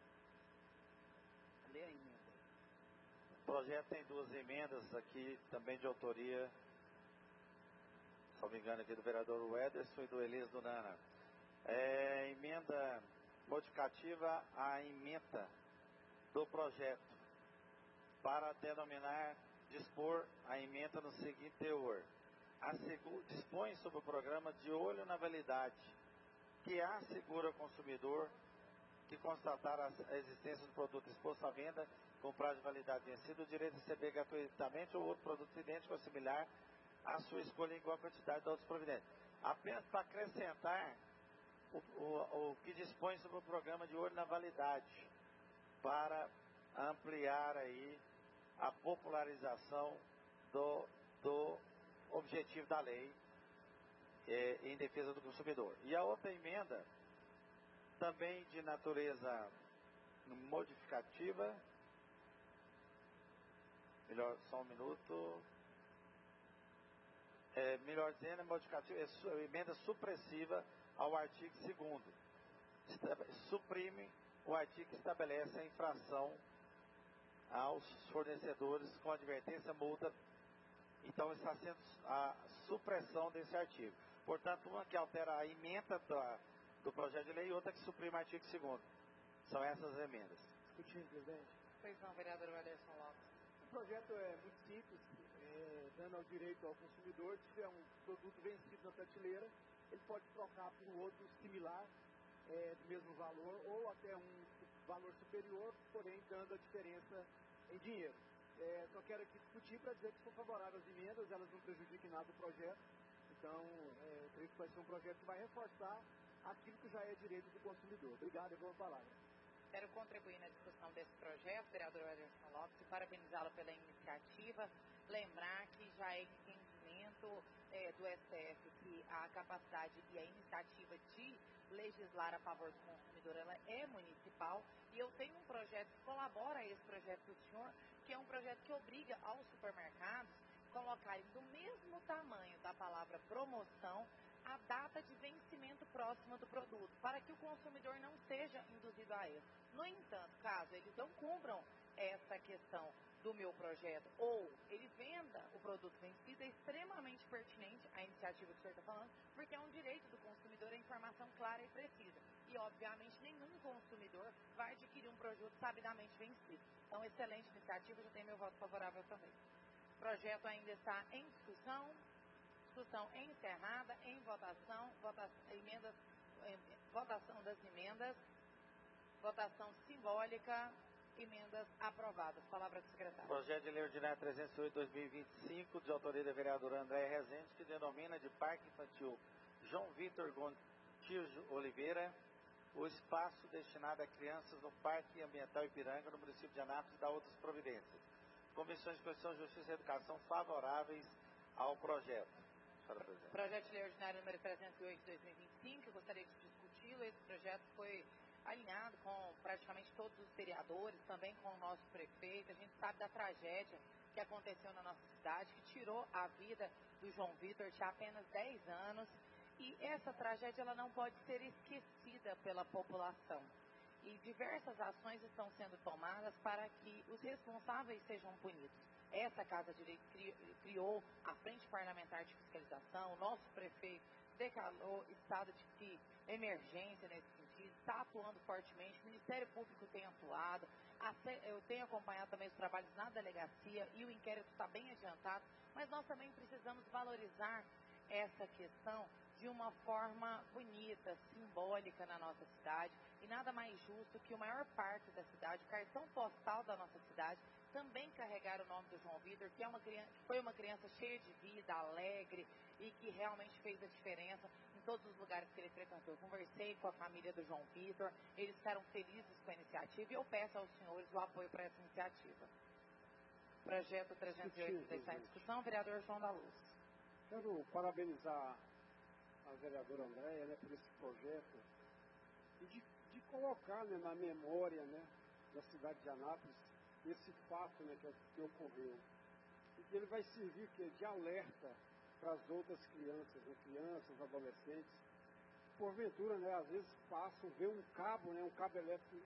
Lê a emenda. O projeto tem duas emendas aqui, também de autoria, se não me engano, aqui do vereador Ederson e do Elias do Nana. É, emenda modificativa à emenda do projeto para denominar, dispor a emenda no seguinte teor. Dispõe sobre o programa de olho na validade, que assegura ao consumidor que constatar a existência do produto exposto à venda com prazo de validade vencido, o direito de receber gratuitamente ou outro produto idêntico ou similar à sua escolha em igual quantidade de outros providências. Apenas para acrescentar o, o, o que dispõe sobre o programa de olho na validade, para ampliar aí a popularização do, do objetivo da lei é, em defesa do consumidor. E a outra emenda, também de natureza modificativa, melhor, só um minuto, é, melhor dizendo, é modificativa, é, é emenda supressiva ao artigo segundo. Suprime o artigo que estabelece a infração aos fornecedores com advertência, multa. Então está sendo a supressão desse artigo. Portanto, uma que altera a emenda da, do projeto de lei e outra que suprime o artigo segundo. São essas emendas. Discutindo, presidente. Pois não, vereador Ederson Lopes. O projeto é muito simples, é, dando ao direito ao consumidor, se tiver um produto vencido na prateleira, ele pode trocar por um outro similar, é, do mesmo valor, ou até um valor superior, porém dando a diferença em dinheiro. É, só quero aqui discutir para dizer que sou favorável às emendas, elas não prejudiquem nada o projeto. Então, é, eu creio que vai ser um projeto que vai reforçar aquilo que já é direito do consumidor. Obrigado, eu vou a palavra. Quero contribuir na discussão desse projeto, vereador Ederson Lopes, e parabenizá-lo pela iniciativa. Lembrar que já é entendimento é, do S T F que a capacidade e a iniciativa de legislar a favor do consumidor ela é municipal. E eu tenho um projeto que colabora a esse projeto do senhor, que é um projeto que obriga aos supermercados colocarem do mesmo tamanho da palavra promoção a data de vencimento próxima do produto, para que o consumidor não seja induzido a erro. No entanto, caso eles não cumpram essa questão do meu projeto, ou ele venda o produto vencido, é extremamente pertinente a iniciativa que o senhor está falando, porque é um direito do consumidor a informação clara e precisa. E, obviamente, nenhum consumidor vai adquirir um produto sabidamente vencido. Então, excelente iniciativa, já tem meu voto favorável também. O projeto ainda está em discussão, discussão encerrada, em votação, vota, emendas, em, votação das emendas, votação simbólica, emendas aprovadas. Palavra do secretário. Projeto de Lei Ordinária trezentos e oito, dois mil e vinte e cinco, de autoria da vereadora Andréia Rezende, que denomina de Parque Infantil João Vitor Gontijo Oliveira o espaço destinado a crianças no Parque Ambiental Ipiranga, no município de Anápolis, e da outras providências. Comissões de Constituição, Justiça e Educação favoráveis ao projeto. Projeto de Lei Ordinário número trezentos e oito, dois mil e vinte e cinco, eu gostaria de discuti-lo. Esse projeto foi alinhado com praticamente todos os vereadores, também com o nosso prefeito. A gente sabe da tragédia que aconteceu na nossa cidade, que tirou a vida do João Vitor, tinha apenas dez anos, e essa tragédia ela não pode ser esquecida pela população. E diversas ações estão sendo tomadas para que os responsáveis sejam punidos. Essa Casa de Direito criou a Frente Parlamentar de Fiscalização, o nosso prefeito declarou estado de emergência nesse sentido, está atuando fortemente, o Ministério Público tem atuado, eu tenho acompanhado também os trabalhos na delegacia e o inquérito está bem adiantado, mas nós também precisamos valorizar essa questão de uma forma bonita, simbólica na nossa cidade, e nada mais justo que o maior parque da cidade, o cartão postal da nossa cidade, também carregar o nome do João Vitor, que, é uma criança, que foi uma criança cheia de vida, alegre, e que realmente fez a diferença em todos os lugares que ele frequentou. Eu conversei com a família do João Vitor, eles ficaram felizes com a iniciativa, e eu peço aos senhores o apoio para essa iniciativa. Projeto trezentos e oito está em discussão, vereador João da Luz. Quero parabenizar a vereadora Andréia, né, por esse projeto e de, de colocar, né, na memória, né, da cidade de Anápolis esse fato, né, que, que ocorreu. E que ele vai servir que, de alerta para as outras crianças, né, crianças, adolescentes, porventura, né, às vezes passam, vê um cabo, né, um cabo elétrico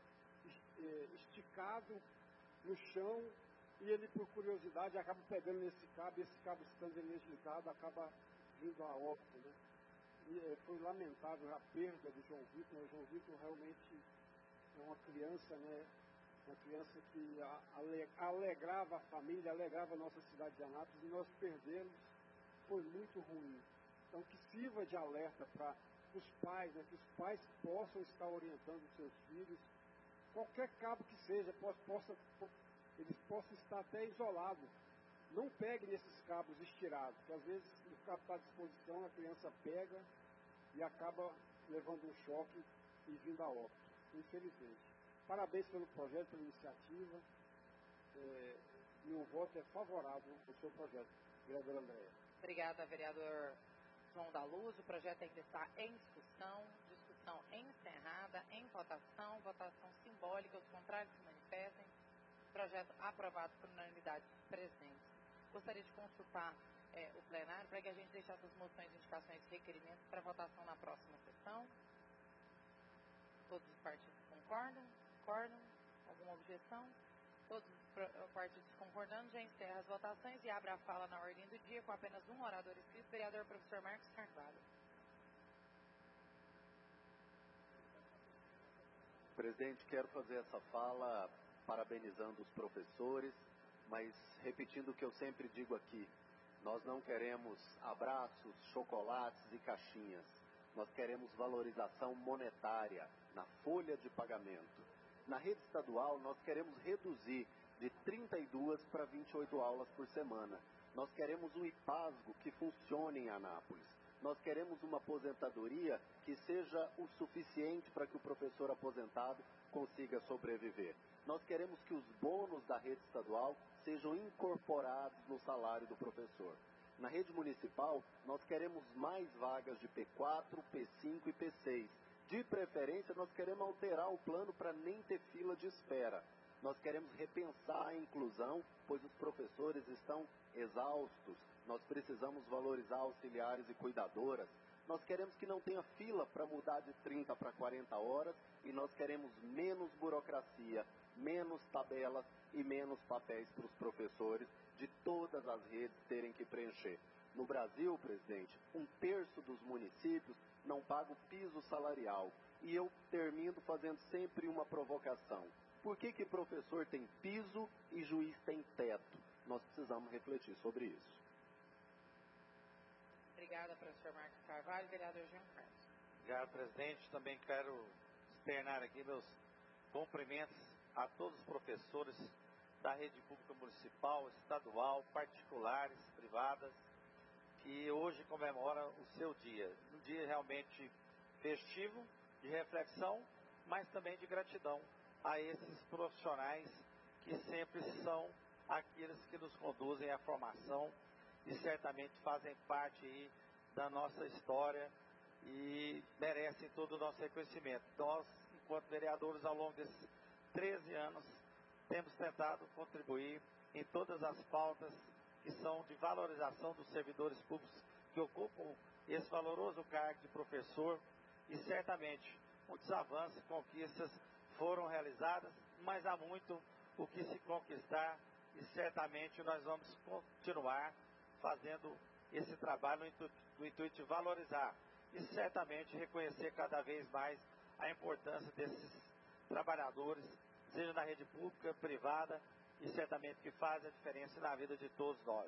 esticado no chão, e ele, por curiosidade, acaba pegando nesse cabo, e esse cabo estando energizado, acaba vindo a óbito, né? E é, foi lamentável a perda do João Vitor. O João Vitor realmente é uma criança, né? Uma criança que alegrava a família, alegrava a nossa cidade de Anápolis, e nós perdemos, foi muito ruim. Então, que sirva de alerta para os pais, né? Que os pais possam estar orientando os seus filhos, qualquer cabo que seja, possa, possa, eles possam estar até isolados. Não pegue nesses cabos estirados, porque às vezes o cabo está à disposição, a criança pega e acaba levando um choque e vindo a óbito, infelizmente. Parabéns pelo projeto, pela iniciativa. É, meu voto é favorável ao seu projeto, vereador Andréia. Obrigada, vereador João da Luz. O projeto ainda está em discussão, discussão encerrada, em votação, votação simbólica, os contrários se manifestem. Projeto aprovado por unanimidade dos presentes. Gostaria de consultar é, o plenário para que a gente deixe essas moções, indicações e requerimentos para votação na próxima sessão. Todos os partidos concordam? Concordam? Alguma objeção? Todos os partidos concordando, já encerra as votações e abre a fala na ordem do dia com apenas um orador inscrito, vereador professor Marcos Carvalho. Presidente, quero fazer essa fala parabenizando os professores, mas repetindo o que eu sempre digo aqui, nós não queremos abraços, chocolates e caixinhas, nós queremos valorização monetária na folha de pagamento. Na rede estadual, nós queremos reduzir de trinta e duas para vinte e oito aulas por semana. Nós queremos um IPASGO que funcione em Anápolis. Nós queremos uma aposentadoria que seja o suficiente para que o professor aposentado consiga sobreviver. Nós queremos que os bônus da rede estadual sejam incorporados no salário do professor. Na rede municipal, nós queremos mais vagas de P quatro, P cinco e P seis. De preferência, nós queremos alterar o plano para nem ter fila de espera. Nós queremos repensar a inclusão, pois os professores estão exaustos. Nós precisamos valorizar auxiliares e cuidadoras. Nós queremos que não tenha fila para mudar de trinta para quarenta horas e nós queremos menos burocracia, menos tabelas e menos papéis para os professores de todas as redes terem que preencher. No Brasil, presidente, um terço dos municípios não paga o piso salarial. E eu termino fazendo sempre uma provocação. Por que que professor tem piso e juiz tem teto? nós precisamos refletir sobre isso. Obrigada, professor Marcos Carvalho. Vereador Jean Carlos. Obrigado, presidente. Também quero externar aqui meus cumprimentos a todos os professores da rede pública municipal, estadual, particulares, privadas, que hoje comemoram o seu dia. Um dia realmente festivo, de reflexão, mas também de gratidão a esses profissionais que sempre são aqueles que nos conduzem à formação e certamente fazem parte aí da nossa história e merecem todo o nosso reconhecimento. Nós, enquanto vereadores, ao longo desses treze anos, temos tentado contribuir em todas as pautas que são de valorização dos servidores públicos que ocupam esse valoroso cargo de professor, e certamente muitos avanços e conquistas foram realizadas, mas há muito o que se conquistar, e certamente nós vamos continuar fazendo esse trabalho no intuito, no intuito de valorizar e certamente reconhecer cada vez mais a importância desses trabalhadores, seja na rede pública, privada, e certamente que faz a diferença na vida de todos nós.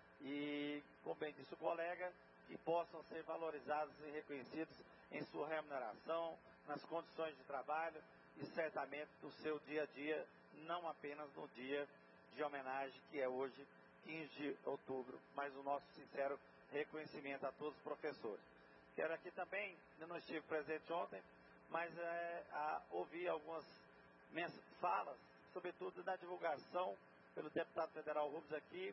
E, como bem disse o colega, que possam ser valorizados e reconhecidos em sua remuneração, nas condições de trabalho e certamente no seu dia a dia, não apenas no dia de homenagem que é hoje, quinze de outubro, mas o nosso sincero reconhecimento a todos os professores. Quero aqui também, eu não estive presente ontem, mas é, a, ouvi algumas falas, sobretudo da divulgação pelo deputado federal Rubens aqui,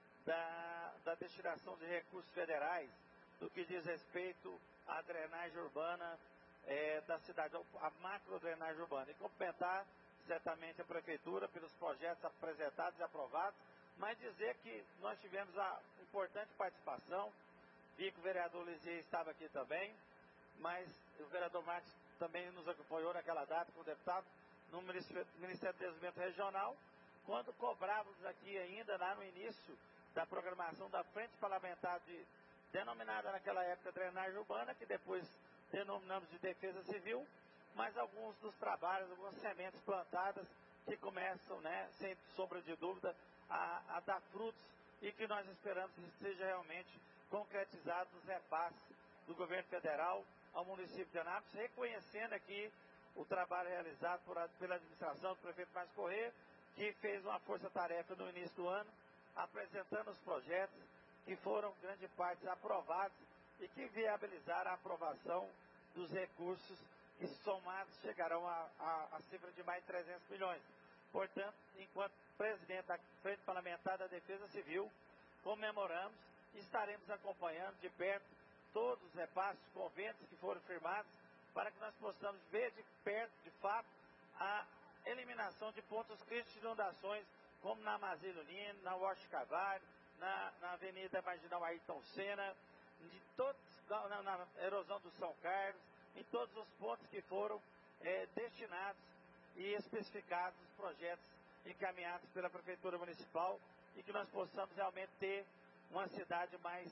da, da destinação de recursos federais, do que diz respeito à drenagem urbana é, da cidade, a macro drenagem urbana, e complementar certamente a prefeitura pelos projetos apresentados e aprovados, mas dizer que nós tivemos a importante participação, vi que o vereador Lisier estava aqui também, mas o vereador Marcos também nos acompanhou naquela data com o deputado, no Ministério do Desenvolvimento Regional, quando cobrávamos aqui ainda, lá no início da programação da Frente Parlamentar, de, denominada naquela época drenagem urbana, que depois denominamos de defesa civil, mas alguns dos trabalhos, algumas sementes plantadas que começam, né, sem sombra de dúvida, a, a dar frutos e que nós esperamos que seja realmente concretizado os repasses do governo federal ao município de Anápolis, reconhecendo aqui o trabalho realizado por, pela administração do prefeito Márcio Corrêa, que fez uma força-tarefa no início do ano, apresentando os projetos que foram, grande parte, aprovados e que viabilizaram a aprovação dos recursos que, somados, chegarão a, a, a cifra de mais de trezentos milhões. Portanto, enquanto presidente da Frente Parlamentar da Defesa Civil, comemoramos e estaremos acompanhando de perto todos os repasses, conventos que foram firmados, para que nós possamos ver de perto, de fato, a eliminação de pontos críticos de inundações, como na Mazílio Lino, na Washington Carvalho, na, na Avenida Marginal Ayrton Senna, de todos, na, na erosão do São Carlos, em todos os pontos que foram é, destinados e especificados os projetos encaminhados pela Prefeitura Municipal, e que nós possamos realmente ter uma cidade mais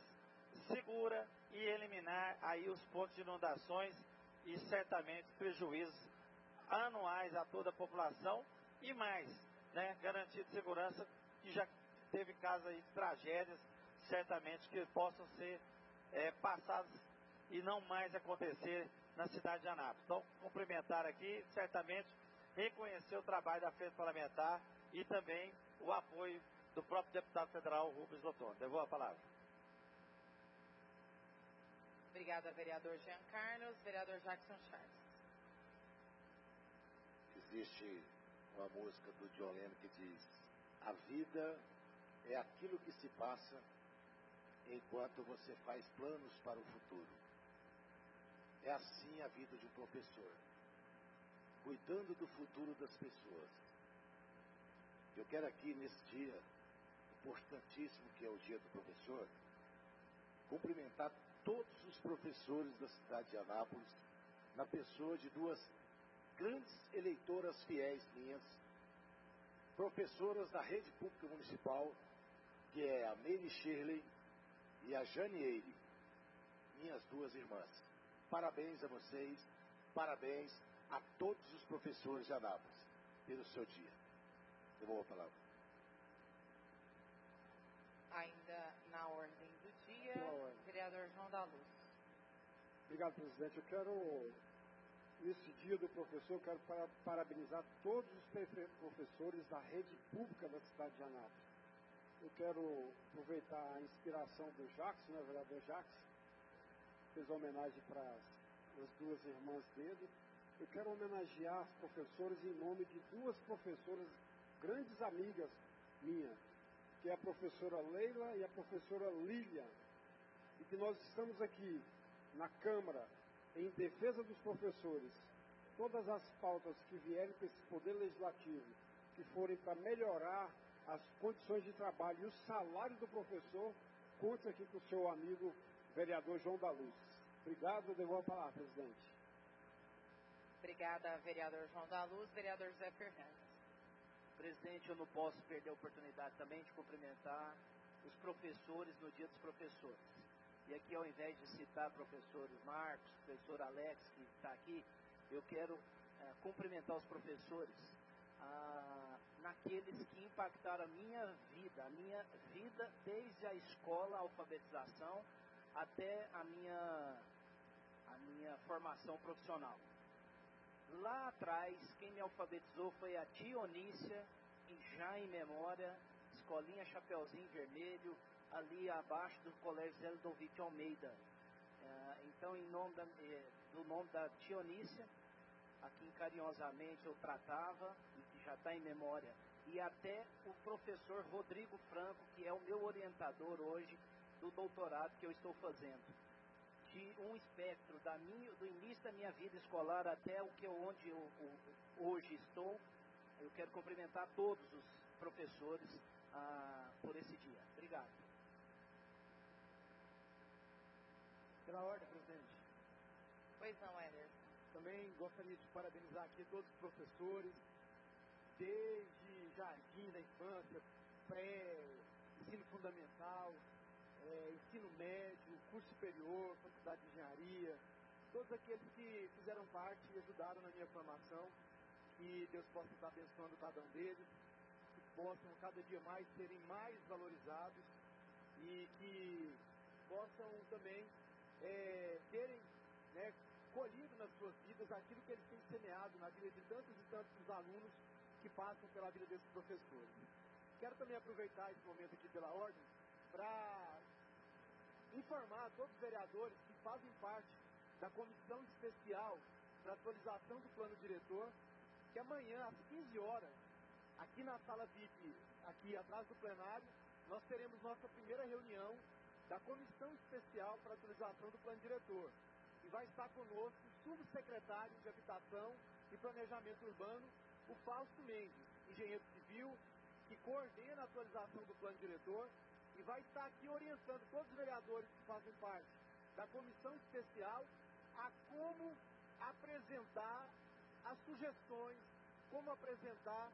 segura e eliminar aí os pontos de inundações e certamente prejuízos anuais a toda a população e mais, né, garantir segurança, que já teve casos aí de tragédias, certamente que possam ser é, passadas e não mais acontecer na cidade de Anápolis. Então, cumprimentar aqui, certamente reconhecer o trabalho da Frente Parlamentar e também o apoio do próprio deputado federal Rubens Ottoni. Devolvo a palavra. Obrigada, vereador Jean Carlos. Vereador Jackson Charles. Existe uma música do John Lennon que diz: a vida é aquilo que se passa enquanto você faz planos para o futuro. É assim a vida de um professor, cuidando do futuro das pessoas. Eu quero aqui, nesse dia importantíssimo que é o dia do professor, cumprimentar todos os professores da cidade de Anápolis, na pessoa de duas grandes eleitoras fiéis minhas, professoras da rede pública municipal, que é a Meire Shirley e a Janieire, minhas duas irmãs. Parabéns a vocês, parabéns a todos os professores de Anápolis pelo seu dia. Eu vou a palavra. Ainda na ordem do dia, ordem. vereador João da Luz. Obrigado, presidente. Eu quero, nesse dia do professor, eu quero para, parabenizar todos os professores da rede pública da cidade de Anápolis. Eu quero aproveitar a inspiração do Jacques, né, o vereador Jacques, fez homenagem para as duas irmãs dele. Eu quero homenagear as professoras em nome de duas professoras, grandes amigas minhas, que é a professora Leila e a professora Lília, e que nós estamos aqui na Câmara em defesa dos professores. Todas as pautas que vierem para esse Poder Legislativo, que forem para melhorar as condições de trabalho e o salário do professor, conte aqui com o seu amigo vereador João da Luz. Obrigado, eu devolvo a palavra, presidente. Obrigada, vereador João da Luz. Vereador José Fernandes. Presidente, eu não posso perder a oportunidade também de cumprimentar os professores no Dia dos Professores. E aqui, ao invés de citar professores Marcos, professor Alex, que está aqui, eu quero é, cumprimentar os professores ah, naqueles que impactaram a minha vida, a minha vida desde a escola, a alfabetização, até a minha, a minha formação profissional. Lá atrás, quem me alfabetizou foi a Dionícia, já em memória, escolinha Chapeuzinho Vermelho, ali abaixo do Colégio Zé Ludovico Almeida. É, então, em nome da, do nome da Dionícia, a quem carinhosamente eu tratava, e que já está em memória, e até o professor Rodrigo Franco, que é o meu orientador hoje do doutorado que eu estou fazendo. De um espectro da minha, do início da minha vida escolar até o que eu, onde eu, eu hoje estou, eu quero cumprimentar todos os professores ah, por esse dia. Obrigado. Pela ordem, presidente. Pois não, Ederson. Também gostaria de parabenizar aqui todos os professores, desde jardim da infância, pré, ensino fundamental, É, ensino médio, curso superior, faculdade de engenharia, todos aqueles que fizeram parte e ajudaram na minha formação, que Deus possa estar abençoando cada um deles, que possam cada dia mais serem mais valorizados e que possam também é, terem né, colhido nas suas vidas aquilo que eles têm semeado na vida de tantos e tantos alunos que passam pela vida desses professores. Quero também aproveitar esse momento aqui pela ordem para informar a todos os vereadores que fazem parte da comissão especial para atualização do plano diretor, que amanhã às quinze horas, aqui na sala V I P, aqui atrás do plenário, nós teremos nossa primeira reunião da comissão especial para atualização do plano diretor. E vai estar conosco o subsecretário de Habitação e Planejamento Urbano, o Fausto Mendes, engenheiro civil, que coordena a atualização do plano diretor, e vai estar aqui orientando todos os vereadores que fazem parte da comissão especial a como apresentar as sugestões, como apresentar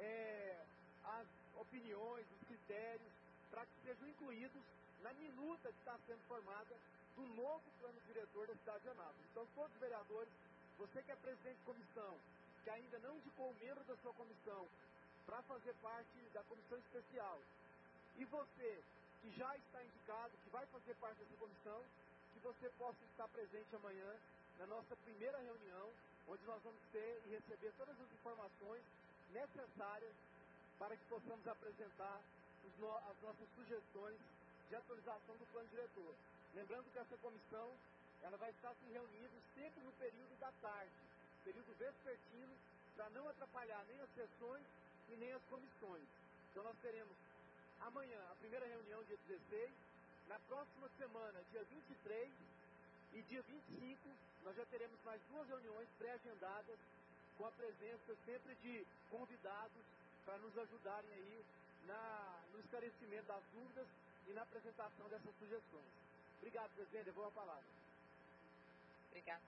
é, as opiniões, os critérios, para que sejam incluídos na minuta que está sendo formada do novo plano diretor da cidade de Anápolis. Então, todos os vereadores, você que é presidente de comissão, que ainda não indicou o membro da sua comissão para fazer parte da comissão especial, e você, que já está indicado, que vai fazer parte dessa comissão, que você possa estar presente amanhã na nossa primeira reunião, onde nós vamos ter e receber todas as informações necessárias para que possamos apresentar os no, as nossas sugestões de atualização do plano diretor. Lembrando que essa comissão ela vai estar se reunindo sempre no período da tarde, período vespertino, para não atrapalhar nem as sessões e nem as comissões. Então nós teremos amanhã, a primeira reunião, dia dezesseis. Na próxima semana, dia vinte e três e dia vinte e cinco, nós já teremos mais duas reuniões pré-agendadas, com a presença sempre de convidados para nos ajudarem aí na, no esclarecimento das dúvidas e na apresentação dessas sugestões. Obrigado, presidente. Devolvo a palavra. Obrigada.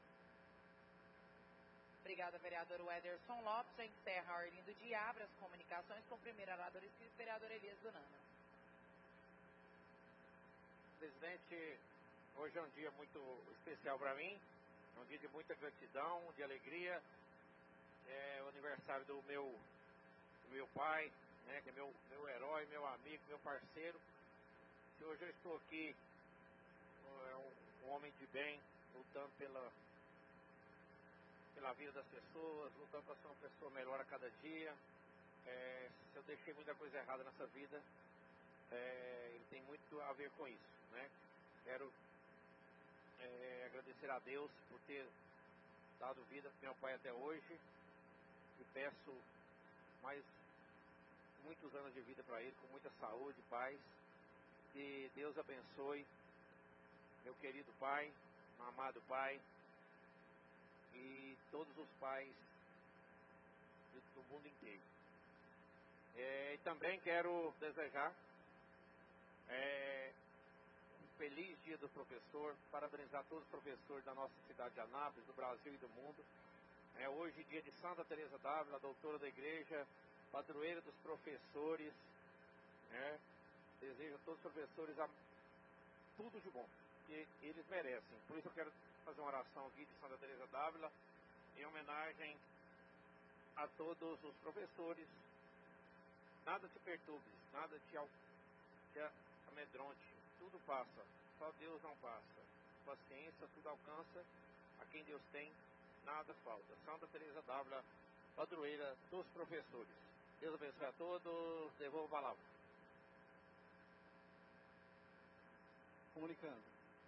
Obrigada, vereador Ederson Lopes. Já encerra a ordem do dia. Abre as comunicações com o primeiro orador inscrito, vereador Elias Donana. Presidente, hoje é um dia muito especial para mim, é um dia de muita gratidão, de alegria. É o aniversário do meu, do meu pai, né, que é meu, meu herói, meu amigo, meu parceiro. presidente, hoje eu estou aqui, é um, um homem de bem, lutando pela, pela vida das pessoas, lutando para ser uma pessoa melhor a cada dia. É, se eu deixei muita coisa errada nessa vida, é, ele tem muito a ver com isso, né? Quero é, agradecer a Deus por ter dado vida para meu pai até hoje e peço mais muitos anos de vida para ele, com muita saúde, paz. Que Deus abençoe meu querido pai, meu amado pai e todos os pais do mundo inteiro. É, e também quero desejar é, um feliz dia do professor, parabenizar todos os professores da nossa cidade de Anápolis, do Brasil e do mundo. É hoje dia de Santa Teresa d'Ávila, doutora da igreja, padroeira dos professores, né? Desejo a todos os professores a tudo de bom, que eles merecem. Por isso eu quero fazer uma oração aqui de Santa Teresa d'Ávila, em homenagem a todos os professores. Nada te perturbe, nada te, te amedronte, tudo passa, só Deus não passa. Paciência, tudo alcança, a quem Deus tem, nada falta. Santa Teresa d'Ávila, padroeira dos professores. Deus abençoe a todos, devolvo a palavra. Comunicando.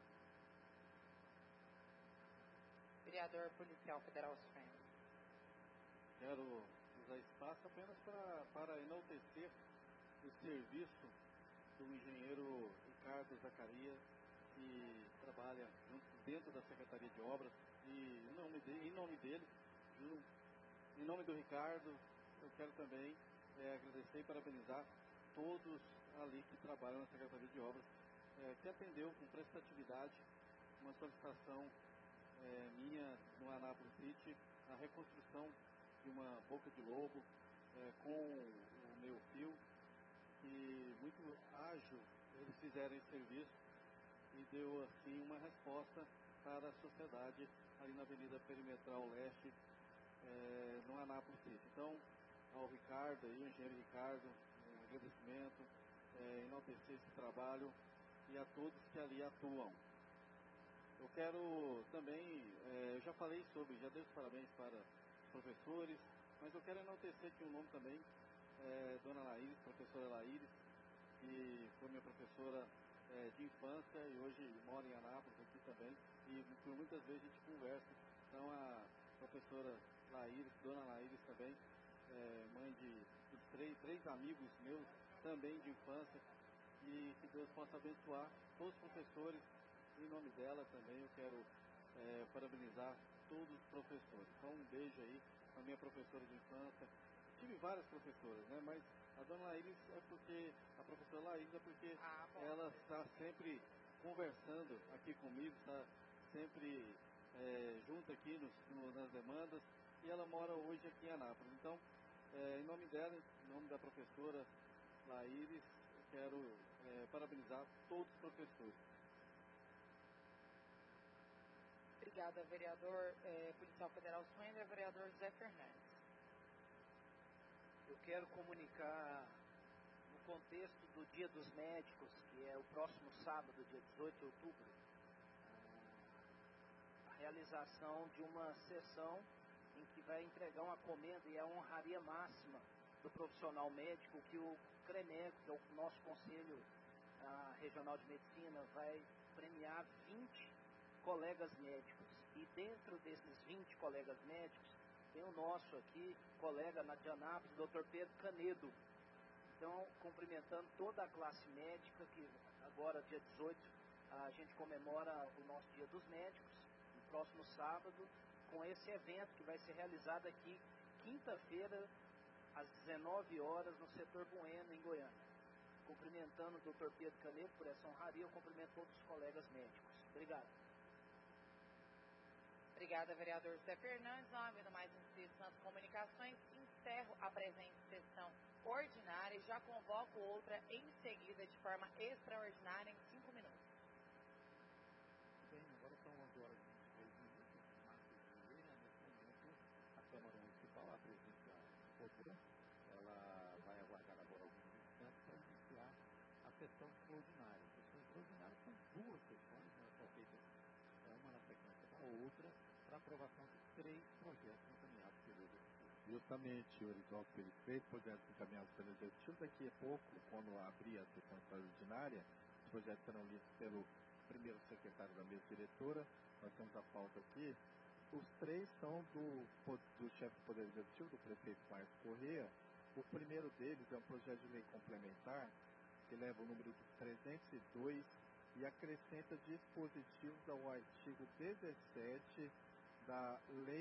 Vereador Policial Federal Supremo. Quero usar espaço apenas para, para enaltecer o serviço do engenheiro Ricardo Zacarias, que trabalha junto, dentro da Secretaria de Obras, e em nome, de, em nome dele, em nome do Ricardo, eu quero também é, agradecer e parabenizar todos ali que trabalham na Secretaria de Obras, é, que atendeu com prestatividade uma solicitação é, minha no Anápolis City, a reconstrução de uma boca de lobo é, com o meu fio, e muito ágil eles fizeram esse serviço e deu assim uma resposta para a sociedade ali na Avenida Perimetral Leste, é, no Anápolis City. Então, ao Ricardo, aí, o engenheiro Ricardo, um agradecimento, é, enaltecer esse trabalho e a todos que ali atuam. Eu quero também, é, eu já falei sobre, já dei os parabéns para os professores, mas eu quero enaltecer aqui um nome também, é, Dona Laíris, professora Laíris, que foi minha professora é, de infância e hoje mora em Anápolis aqui também, e por muitas vezes a gente conversa. Então a professora Laíris, Dona Laíris também, é, mãe de, de três, três amigos meus também de infância, e que Deus possa abençoar todos os professores. Em nome dela também eu quero é, parabenizar todos os professores. Então um beijo aí para minha professora de infância. Tive várias professoras, né? Mas a Dona Laíris é porque, a professora Laíris é porque ah, ela está sempre conversando aqui comigo, está sempre é, junto aqui nos, no, nas demandas, e ela mora hoje aqui em Anápolis. Então, é, em nome dela, em nome da professora Laíris, eu quero é, parabenizar todos os professores. Obrigada, vereador é, Policial Federal Suender, vereador José Fernandes. Eu quero comunicar, no contexto do Dia dos Médicos, que é o próximo sábado, dia dezoito de outubro, a realização de uma sessão em que vai entregar uma comenda e a honraria máxima do profissional médico, que o CREMEG, que é o nosso Conselho a, Regional de Medicina, vai premiar vinte colegas médicos. E dentro desses vinte colegas médicos, tem o nosso aqui, colega de Anápolis, doutor Pedro Canedo. Então, cumprimentando toda a classe médica, que agora, dia dezoito, a gente comemora o nosso Dia dos Médicos, no próximo sábado, com esse evento que vai ser realizado aqui, quinta-feira, às dezenove horas, no setor Bueno, em Goiânia. Cumprimentando o doutor Pedro Canedo por essa honraria, eu cumprimento todos os colegas médicos. Obrigado. Obrigada, vereador José Fernandes. Não havendo mais inscritos nas comunicações, encerro a presente sessão ordinária e já convoco outra em seguida de forma extraordinária em cinco minutos. Bem, agora são onze horas e vinte e três minutos. Marcos Vieira, nesse momento, a Câmara Municipal, a presidência Poder, ela vai aguardar agora alguns instantes para iniciar a sessão ordinária. extraordinária, são duas sessões, né, só feitas uma na sequência da outra, para aprovação de três projetos encaminhados pelo Executivo. Justamente, Orizonte, pelos três projetos encaminhados pelo Executivo, daqui a pouco, quando abrir a sessão extraordinária, os projetos serão lidos pelo primeiro secretário da mesa diretora. Nós temos a pauta aqui. Os três são do, do chefe do Poder Executivo, do prefeito Márcio Corrêa. O primeiro deles é um projeto de lei complementar, que leva o número de trezentos e dois e acrescenta dispositivos ao artigo dezessete da Lei